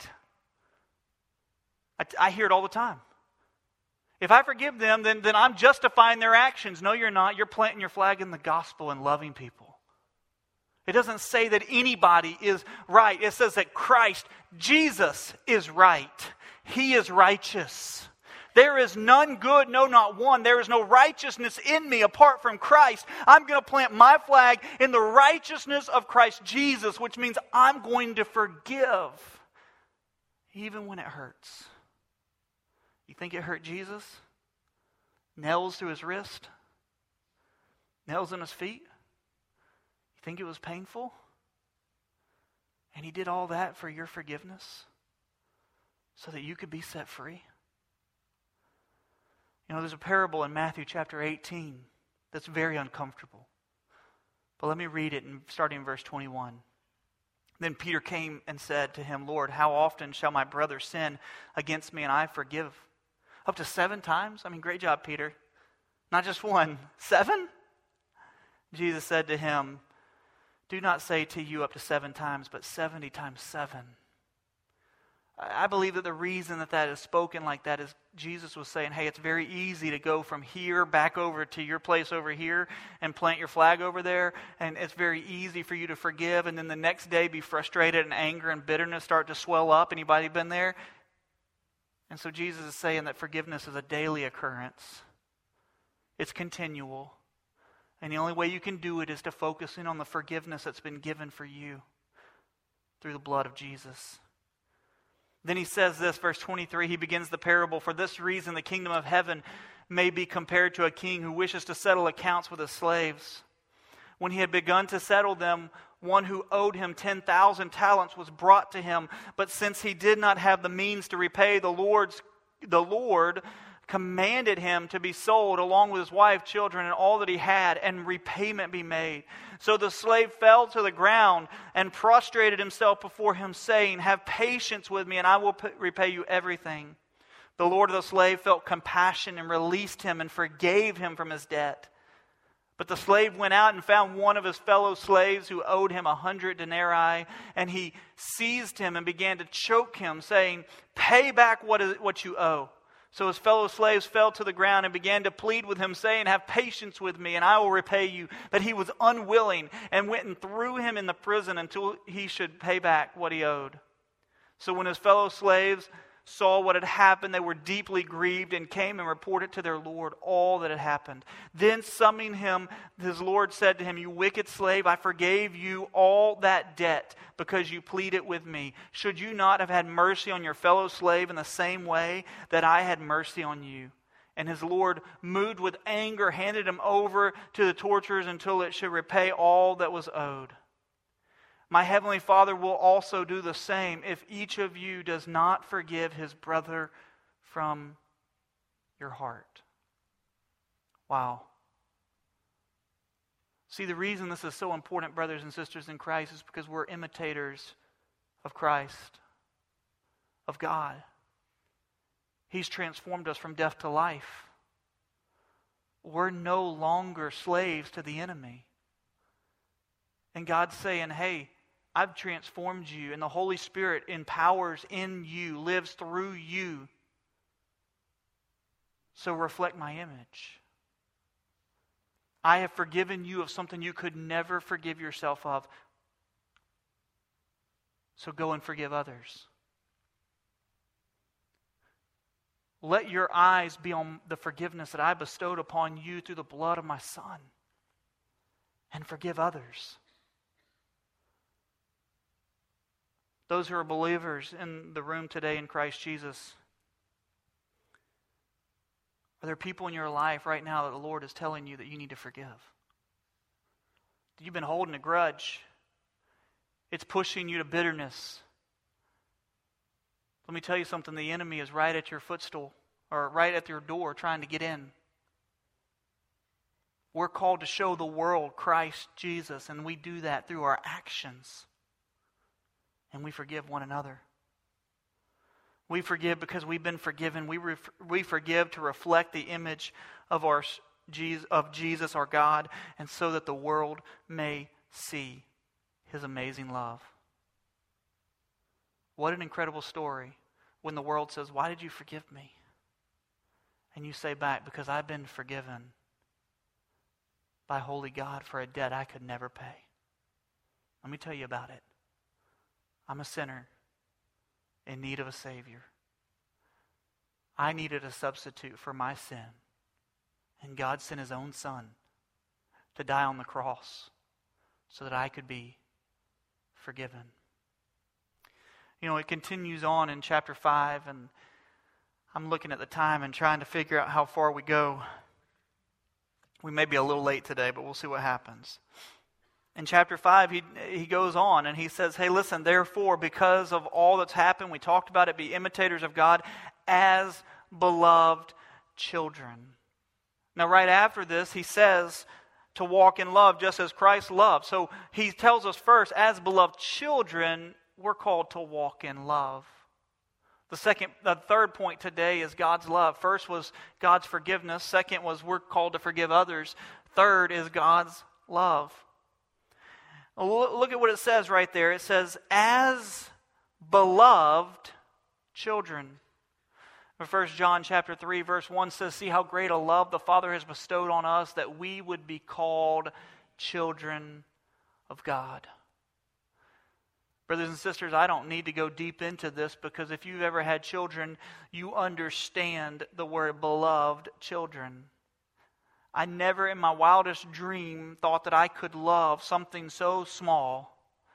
I, I hear it all the time. If I forgive them, then, then I'm justifying their actions. No, you're not. You're planting your flag in the gospel and loving people. It doesn't say that anybody is right. It says that Christ, Jesus, is right. He is righteous. There is none good, no, not one. There is no righteousness in me apart from Christ. I'm going to plant my flag in the righteousness of Christ Jesus, which means I'm going to forgive even when it hurts. You think it hurt Jesus? Nails through his wrist? Nails in his feet? You think it was painful? And he did all that for your forgiveness so that you could be set free? You know, there's a parable in Matthew chapter eighteen that's very uncomfortable. But let me read it, in, starting in verse twenty-one. Then Peter came and said to him, Lord, how often shall my brother sin against me and I forgive? Up to seven times? I mean, great job, Peter. Not just one, seven? Jesus said to him, do not say to you up to seven times, but seventy times seven. I believe that the reason that that is spoken like that is Jesus was saying, hey, it's very easy to go from here back over to your place over here and plant your flag over there. And it's very easy for you to forgive and then the next day be frustrated and anger and bitterness start to swell up. Anybody been there? And so Jesus is saying that forgiveness is a daily occurrence. It's continual. And the only way you can do it is to focus in on the forgiveness that's been given for you through the blood of Jesus. Then he says this, verse twenty-three, he begins the parable. For this reason, the kingdom of heaven may be compared to a king who wishes to settle accounts with his slaves. When he had begun to settle them, one who owed him ten thousand talents was brought to him. But since he did not have the means to repay, the Lord's, the Lord commanded him to be sold along with his wife, children, and all that he had, and repayment be made. So the slave fell to the ground and prostrated himself before him, saying, have patience with me, and I will p- repay you everything. The Lord of the slave felt compassion and released him and forgave him from his debt. But the slave went out and found one of his fellow slaves who owed him a hundred denarii, and he seized him and began to choke him, saying, pay back what is what you owe. So his fellow slaves fell to the ground and began to plead with him, saying, have patience with me, and I will repay you. But he was unwilling, and went and threw him in the prison until he should pay back what he owed. So when his fellow slaves saw what had happened, they were deeply grieved, and came and reported to their Lord all that had happened. Then summoning him, his Lord said to him, you wicked slave, I forgave you all that debt, because you pleaded with me. Should you not have had mercy on your fellow slave in the same way that I had mercy on you? And his Lord, moved with anger, handed him over to the torturers until it should repay all that was owed. My heavenly Father will also do the same if each of you does not forgive his brother from your heart. Wow. See, the reason this is so important, brothers and sisters in Christ, is because we're imitators of Christ, of God. He's transformed us from death to life. We're no longer slaves to the enemy. And God's saying, hey, I've transformed you, and the Holy Spirit empowers in you, lives through you. So reflect my image. I have forgiven you of something you could never forgive yourself of. So go and forgive others. Let your eyes be on the forgiveness that I bestowed upon you through the blood of my Son. And forgive others. Those who are believers in the room today in Christ Jesus, are there people in your life right now that the Lord is telling you that you need to forgive? You've been holding a grudge. It's pushing you to bitterness. Let me tell you something. The enemy is right at your footstool, or right at your door trying to get in. We're called to show the world Christ Jesus, and we do that through our actions. And we forgive one another. We forgive because we've been forgiven. We ref- we forgive to reflect the image of our Jesus, of Jesus, our God, and so that the world may see His amazing love. What an incredible story when the world says, "Why did you forgive me?" And you say back, "Because I've been forgiven by holy God for a debt I could never pay." Let me tell you about it. I'm a sinner in need of a Savior. I needed a substitute for my sin. And God sent His own Son to die on the cross so that I could be forgiven. You know, it continues on in chapter five, and I'm looking at the time and trying to figure out how far we go. We may be a little late today, but we'll see what happens. In chapter five, he, he goes on and he says, hey, listen, therefore, because of all that's happened, we talked about it, be imitators of God as beloved children. Now, right after this, he says to walk in love just as Christ loved. So he tells us first, as beloved children, we're called to walk in love. The second, the third point today is God's love. First was God's forgiveness. Second was we're called to forgive others. Third is God's love. Look at what it says right there. It says, as beloved children. First John chapter three, verse one says, see how great a love the Father has bestowed on us that we would be called children of God. Brothers and sisters, I don't need to go deep into this because if you've ever had children, you understand the word beloved children. I never in my wildest dream thought that I could love something so small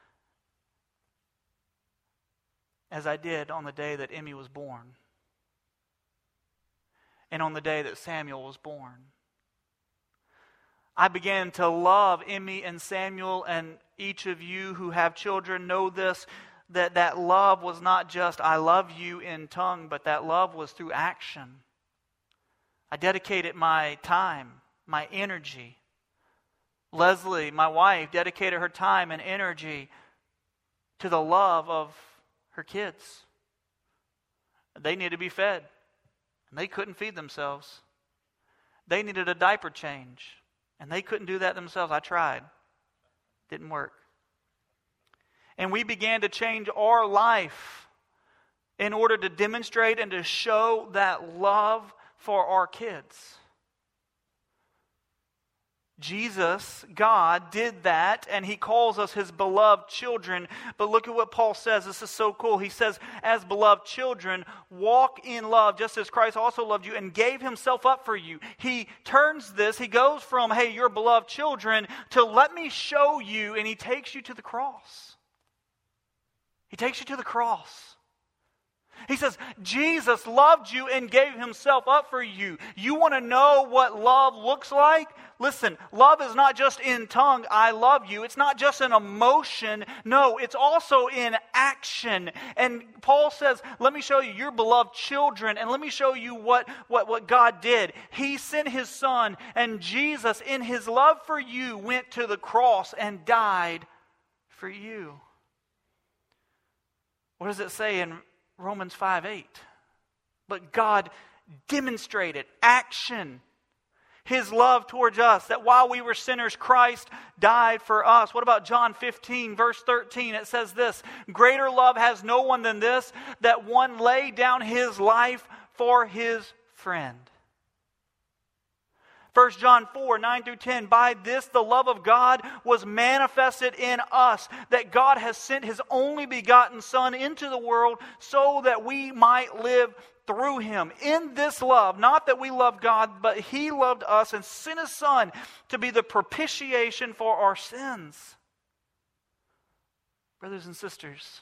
as I did on the day that Emmy was born. And on the day that Samuel was born. I began to love Emmy and Samuel, and each of you who have children know this, that that love was not just I love you in tongue, but that love was through action. I dedicated my time, my energy. Leslie, my wife, dedicated her time and energy to the love of her kids. They needed to be fed. And they couldn't feed themselves. They needed a diaper change. And they couldn't do that themselves. I tried. Didn't work. And we began to change our life in order to demonstrate and to show that love for our kids. Jesus, God, did that, and He calls us His beloved children. But look at what Paul says. This is so cool. He says, as beloved children, walk in love, just as Christ also loved you and gave Himself up for you. He turns this, He goes from, hey, you're beloved children, to let me show you, and He takes you to the cross. He takes you to the cross. He says, Jesus loved you and gave Himself up for you. You want to know what love looks like? Listen, love is not just in tongue, I love you. It's not just an emotion. No, it's also in action. And Paul says, let me show you, you're beloved children, and let me show you what, what, what God did. He sent His Son, and Jesus, in His love for you, went to the cross and died for you. What does it say in Romans five eight? But God demonstrated action, His love towards us, that while we were sinners, Christ died for us. What about John fifteen, verse thirteen? It says this, greater love has no one than this, that one lay down his life for his friend. First John four, nine through ten, by this the love of God was manifested in us, that God has sent His only begotten Son into the world so that we might live through Him. In this love, not that we love God, but He loved us and sent His Son to be the propitiation for our sins. Brothers and sisters,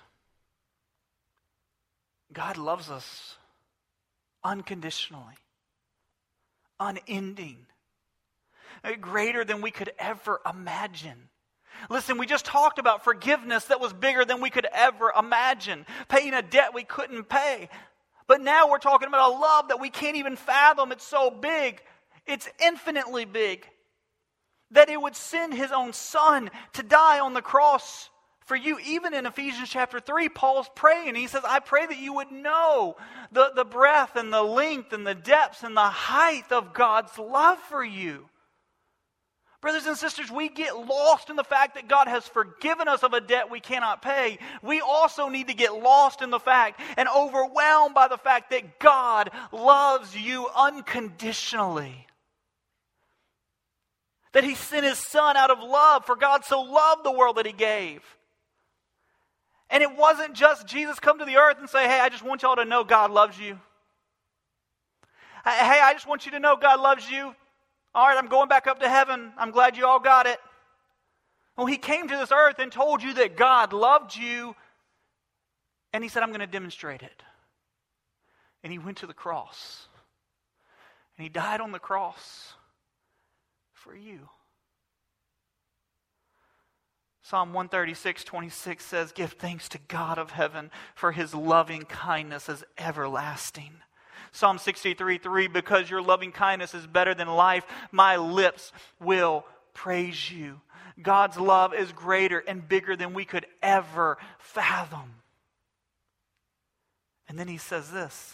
God loves us unconditionally, unending. Greater than we could ever imagine. Listen, we just talked about forgiveness that was bigger than we could ever imagine. Paying a debt we couldn't pay. But now we're talking about a love that we can't even fathom. It's so big. It's infinitely big. That it would send His own Son to die on the cross for you. Even in Ephesians chapter three, Paul's praying. He says, I pray that you would know the, the breadth and the length and the depths and the height of God's love for you. Brothers and sisters, we get lost in the fact that God has forgiven us of a debt we cannot pay. We also need to get lost in the fact and overwhelmed by the fact that God loves you unconditionally. That He sent His Son out of love, for God so loved the world that He gave. And it wasn't just Jesus come to the earth and say, hey, I just want y'all to know God loves you. Hey, I just want you to know God loves you. All right, I'm going back up to heaven. I'm glad you all got it. Well, He came to this earth and told you that God loved you. And He said, I'm going to demonstrate it. And he went to the cross. And he died on the cross for you. Psalm one thirty-six, twenty-six says, "Give thanks to God of heaven, for his loving kindness is everlasting." Psalm sixty-three, three, "Because your loving kindness is better than life, my lips will praise you." God's love is greater and bigger than we could ever fathom. And then he says this.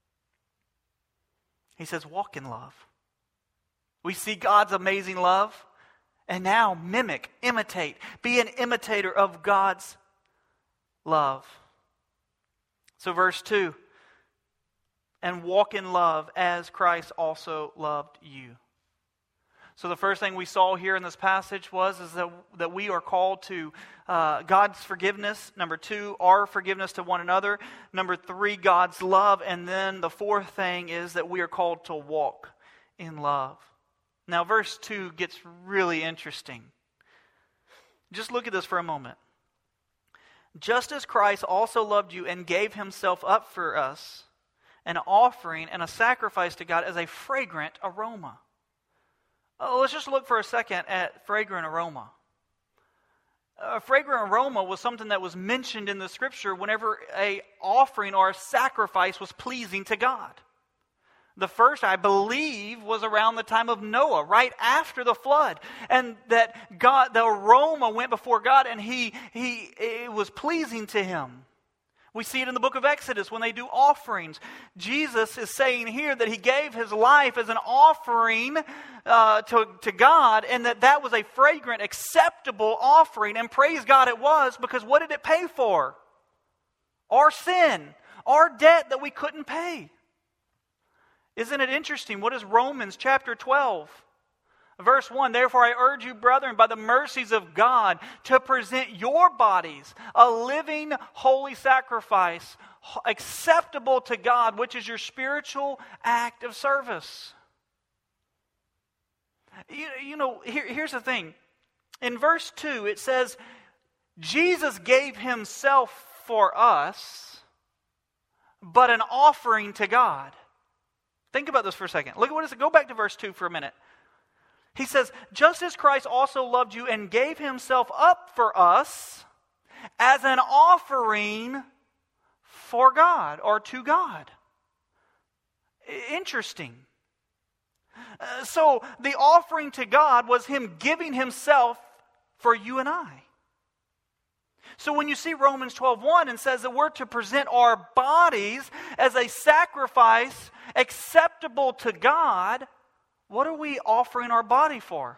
He says, walk in love. We see God's amazing love. And now mimic, imitate, be an imitator of God's love. So verse two, "And walk in love as Christ also loved you." So the first thing we saw here in this passage was is that, that we are called to uh, God's forgiveness. Number two, our forgiveness to one another. Number three, God's love. And then the fourth thing is that we are called to walk in love. Now, verse two gets really interesting. Just look at this for a moment. "Just as Christ also loved you and gave himself up for us, an offering and a sacrifice to God as a fragrant aroma." Oh, let's just look for a second at fragrant aroma. A fragrant aroma was something that was mentioned in the Scripture whenever an offering or a sacrifice was pleasing to God. The first, I believe, was around the time of Noah, right after the flood. And that God, the aroma went before God and he, he, it was pleasing to him. We see it in the book of Exodus when they do offerings. Jesus is saying here that he gave his life as an offering uh, to, to God, and that that was a fragrant, acceptable offering. And praise God it was, because what did it pay for? Our sin, our debt that we couldn't pay. Isn't it interesting? What is Romans chapter twelve? Verse one, "Therefore I urge you, brethren, by the mercies of God, to present your bodies a living, holy sacrifice, acceptable to God, which is your spiritual act of service." You, you know, here, here's the thing. In verse two, it says, Jesus gave himself for us, but an offering to God. Think about this for a second. Look at what it says. Go back to verse two for a minute. He says, "Just as Christ also loved you and gave himself up for us as an offering for God," or to God. Interesting. Uh, so the offering to God was him giving himself for you and I. So when you see Romans twelve one and says that we're to present our bodies as a sacrifice acceptable to God, what are we offering our body for?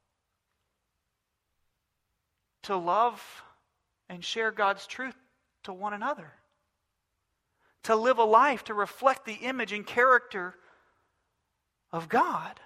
To love and share God's truth to one another. To live a life to reflect the image and character of God.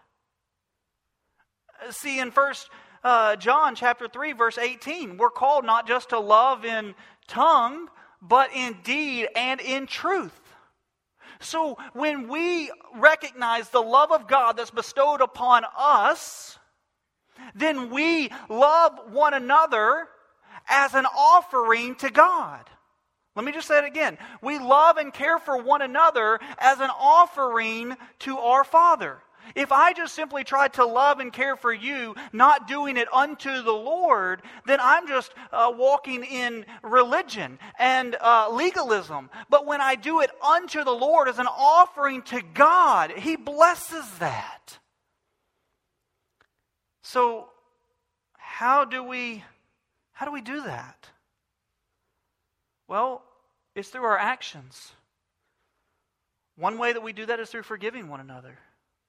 See, in First uh, John chapter three, verse eighteen, we're called not just to love in tongue, but in deed and in truth. So when we recognize the love of God that's bestowed upon us, then we love one another as an offering to God. Let me just say it again. We love and care for one another as an offering to our Father. If I just simply try to love and care for you, not doing it unto the Lord, then I'm just uh, walking in religion and uh, legalism. But when I do it unto the Lord as an offering to God, He blesses that. So, how do we, how do we do that? Well, it's through our actions. One way that we do that is through forgiving one another.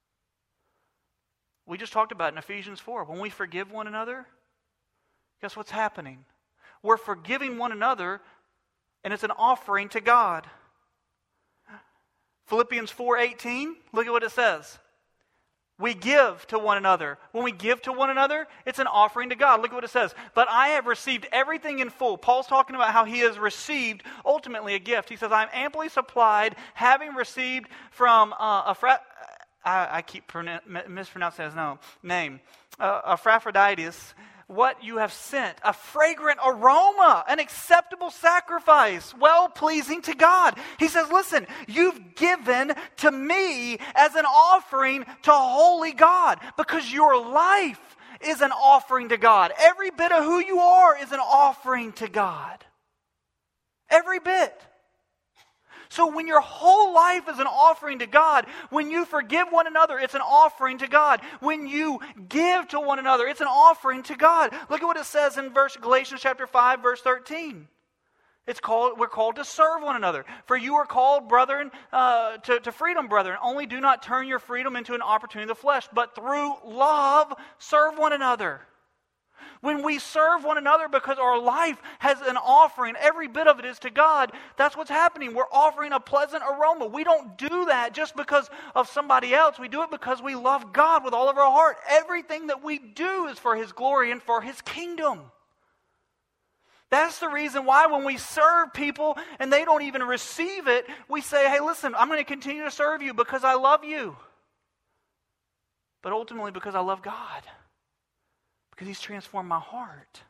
We just talked about it in Ephesians four. When we forgive one another, guess what's happening? We're forgiving one another, and it's an offering to God. Philippians four eighteen, look at what it says. We give to one another. When we give to one another, it's an offering to God. Look at what it says. But I have received everything in full. Paul's talking about how he has received ultimately a gift. He says, I'm amply supplied, having received from uh, a fra- I, I keep pronoun- mispronouncing his name. Uh, Epaphroditus, what you have sent, a fragrant aroma, an acceptable sacrifice, well-pleasing to God. He says, listen, you've given to me as an offering to holy God, because your life is an offering to God. Every bit of who you are is an offering to God. Every bit. So when your whole life is an offering to God, when you forgive one another, it's an offering to God. When you give to one another, it's an offering to God. Look at what it says in verse Galatians chapter five, verse thirteen. It's called, we're called to serve one another. For you are called, brethren, uh, to, to freedom, brethren. Only do not turn your freedom into an opportunity of the flesh, but through love serve one another. When we serve one another because our life has an offering, every bit of it is to God, that's what's happening. We're offering a pleasant aroma. We don't do that just because of somebody else. We do it because we love God with all of our heart. Everything that we do is for His glory and for His kingdom. That's the reason why when we serve people and they don't even receive it, we say, hey, listen, I'm going to continue to serve you because I love you. But ultimately because I love God. Because He's transformed my heart.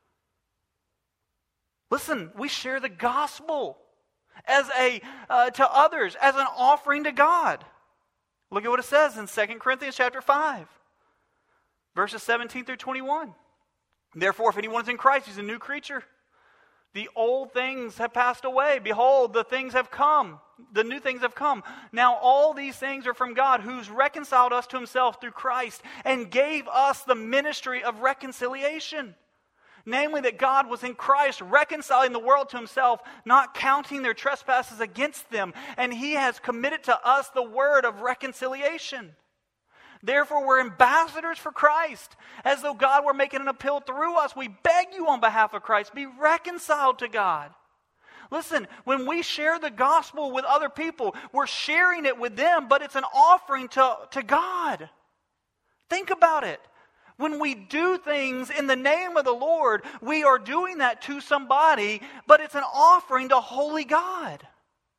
Listen, we share the gospel as a uh, to others as an offering to God. Look at what it says in Second Corinthians chapter five, verses seventeen through twenty-one. Therefore, if anyone is in Christ, he's a new creature. The old things have passed away. Behold, the things have come. The new things have come. Now all these things are from God, who's reconciled us to Himself through Christ and gave us the ministry of reconciliation. Namely, that God was in Christ reconciling the world to Himself, not counting their trespasses against them. And He has committed to us the word of reconciliation. Therefore, we're ambassadors for Christ, as though God were making an appeal through us. We beg you on behalf of Christ, be reconciled to God. Listen, when we share the gospel with other people, we're sharing it with them, but it's an offering to, to God. Think about it. When we do things in the name of the Lord, we are doing that to somebody, but it's an offering to holy God.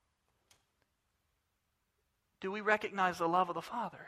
Do we recognize the love of the Father?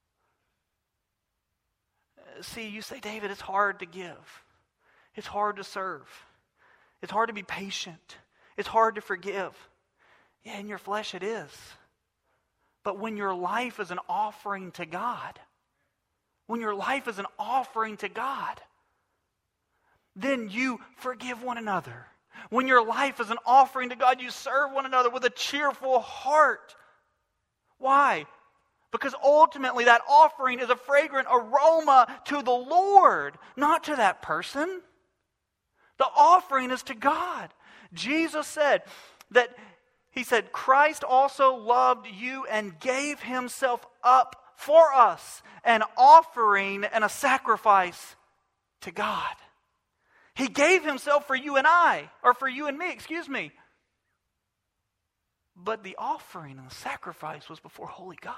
See, you say, David, it's hard to give. It's hard to serve. It's hard to be patient. It's hard to forgive. Yeah, in your flesh it is. But when your life is an offering to God, when your life is an offering to God, then you forgive one another. When your life is an offering to God, you serve one another with a cheerful heart. Why? Because ultimately that offering is a fragrant aroma to the Lord, not to that person. The offering is to God. Jesus said that, He said, Christ also loved you and gave Himself up for us, an offering and a sacrifice to God. He gave Himself for you and I, or for you and me, excuse me. But the offering and the sacrifice was before holy God.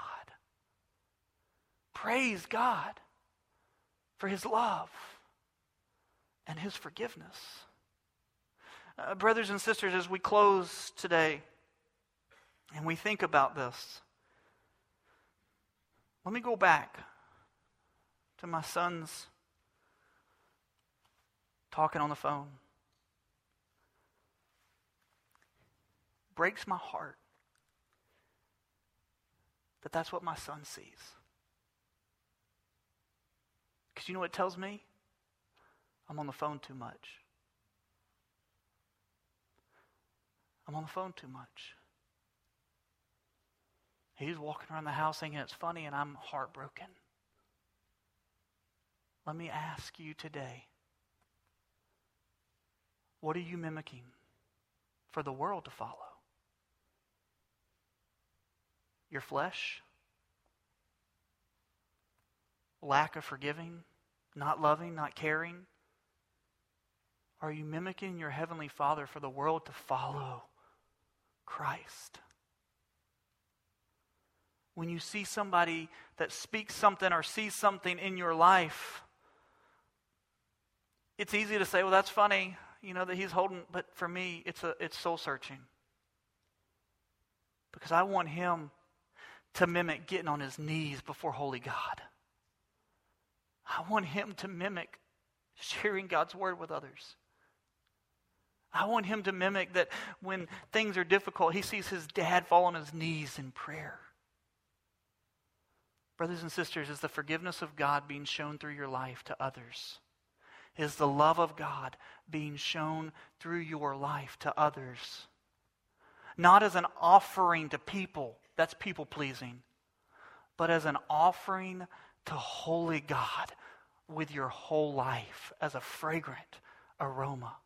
Praise God for His love and His forgiveness. Uh, brothers and sisters, as we close today and we think about this, let me go back to my sons talking on the phone. Breaks my heart that that's what my son sees. Because you know what it tells me? I'm on the phone too much. I'm on the phone too much. He's walking around the house thinking it's funny and I'm heartbroken. Let me ask you today, what are you mimicking for the world to follow? Your flesh? Lack of forgiving? Not loving? Not caring? Are you mimicking your Heavenly Father for the world to follow Christ? When you see somebody that speaks something or sees something in your life, it's easy to say, well, that's funny, you know, that he's holding, but for me, it's a it's soul searching. Because I want him to mimic getting on his knees before holy God. I want him to mimic sharing God's word with others. I want him to mimic that when things are difficult, he sees his dad fall on his knees in prayer. Brothers and sisters, is the forgiveness of God being shown through your life to others? Is the love of God being shown through your life to others? Not as an offering to people, that's people pleasing, but as an offering to holy God with your whole life as a fragrant aroma.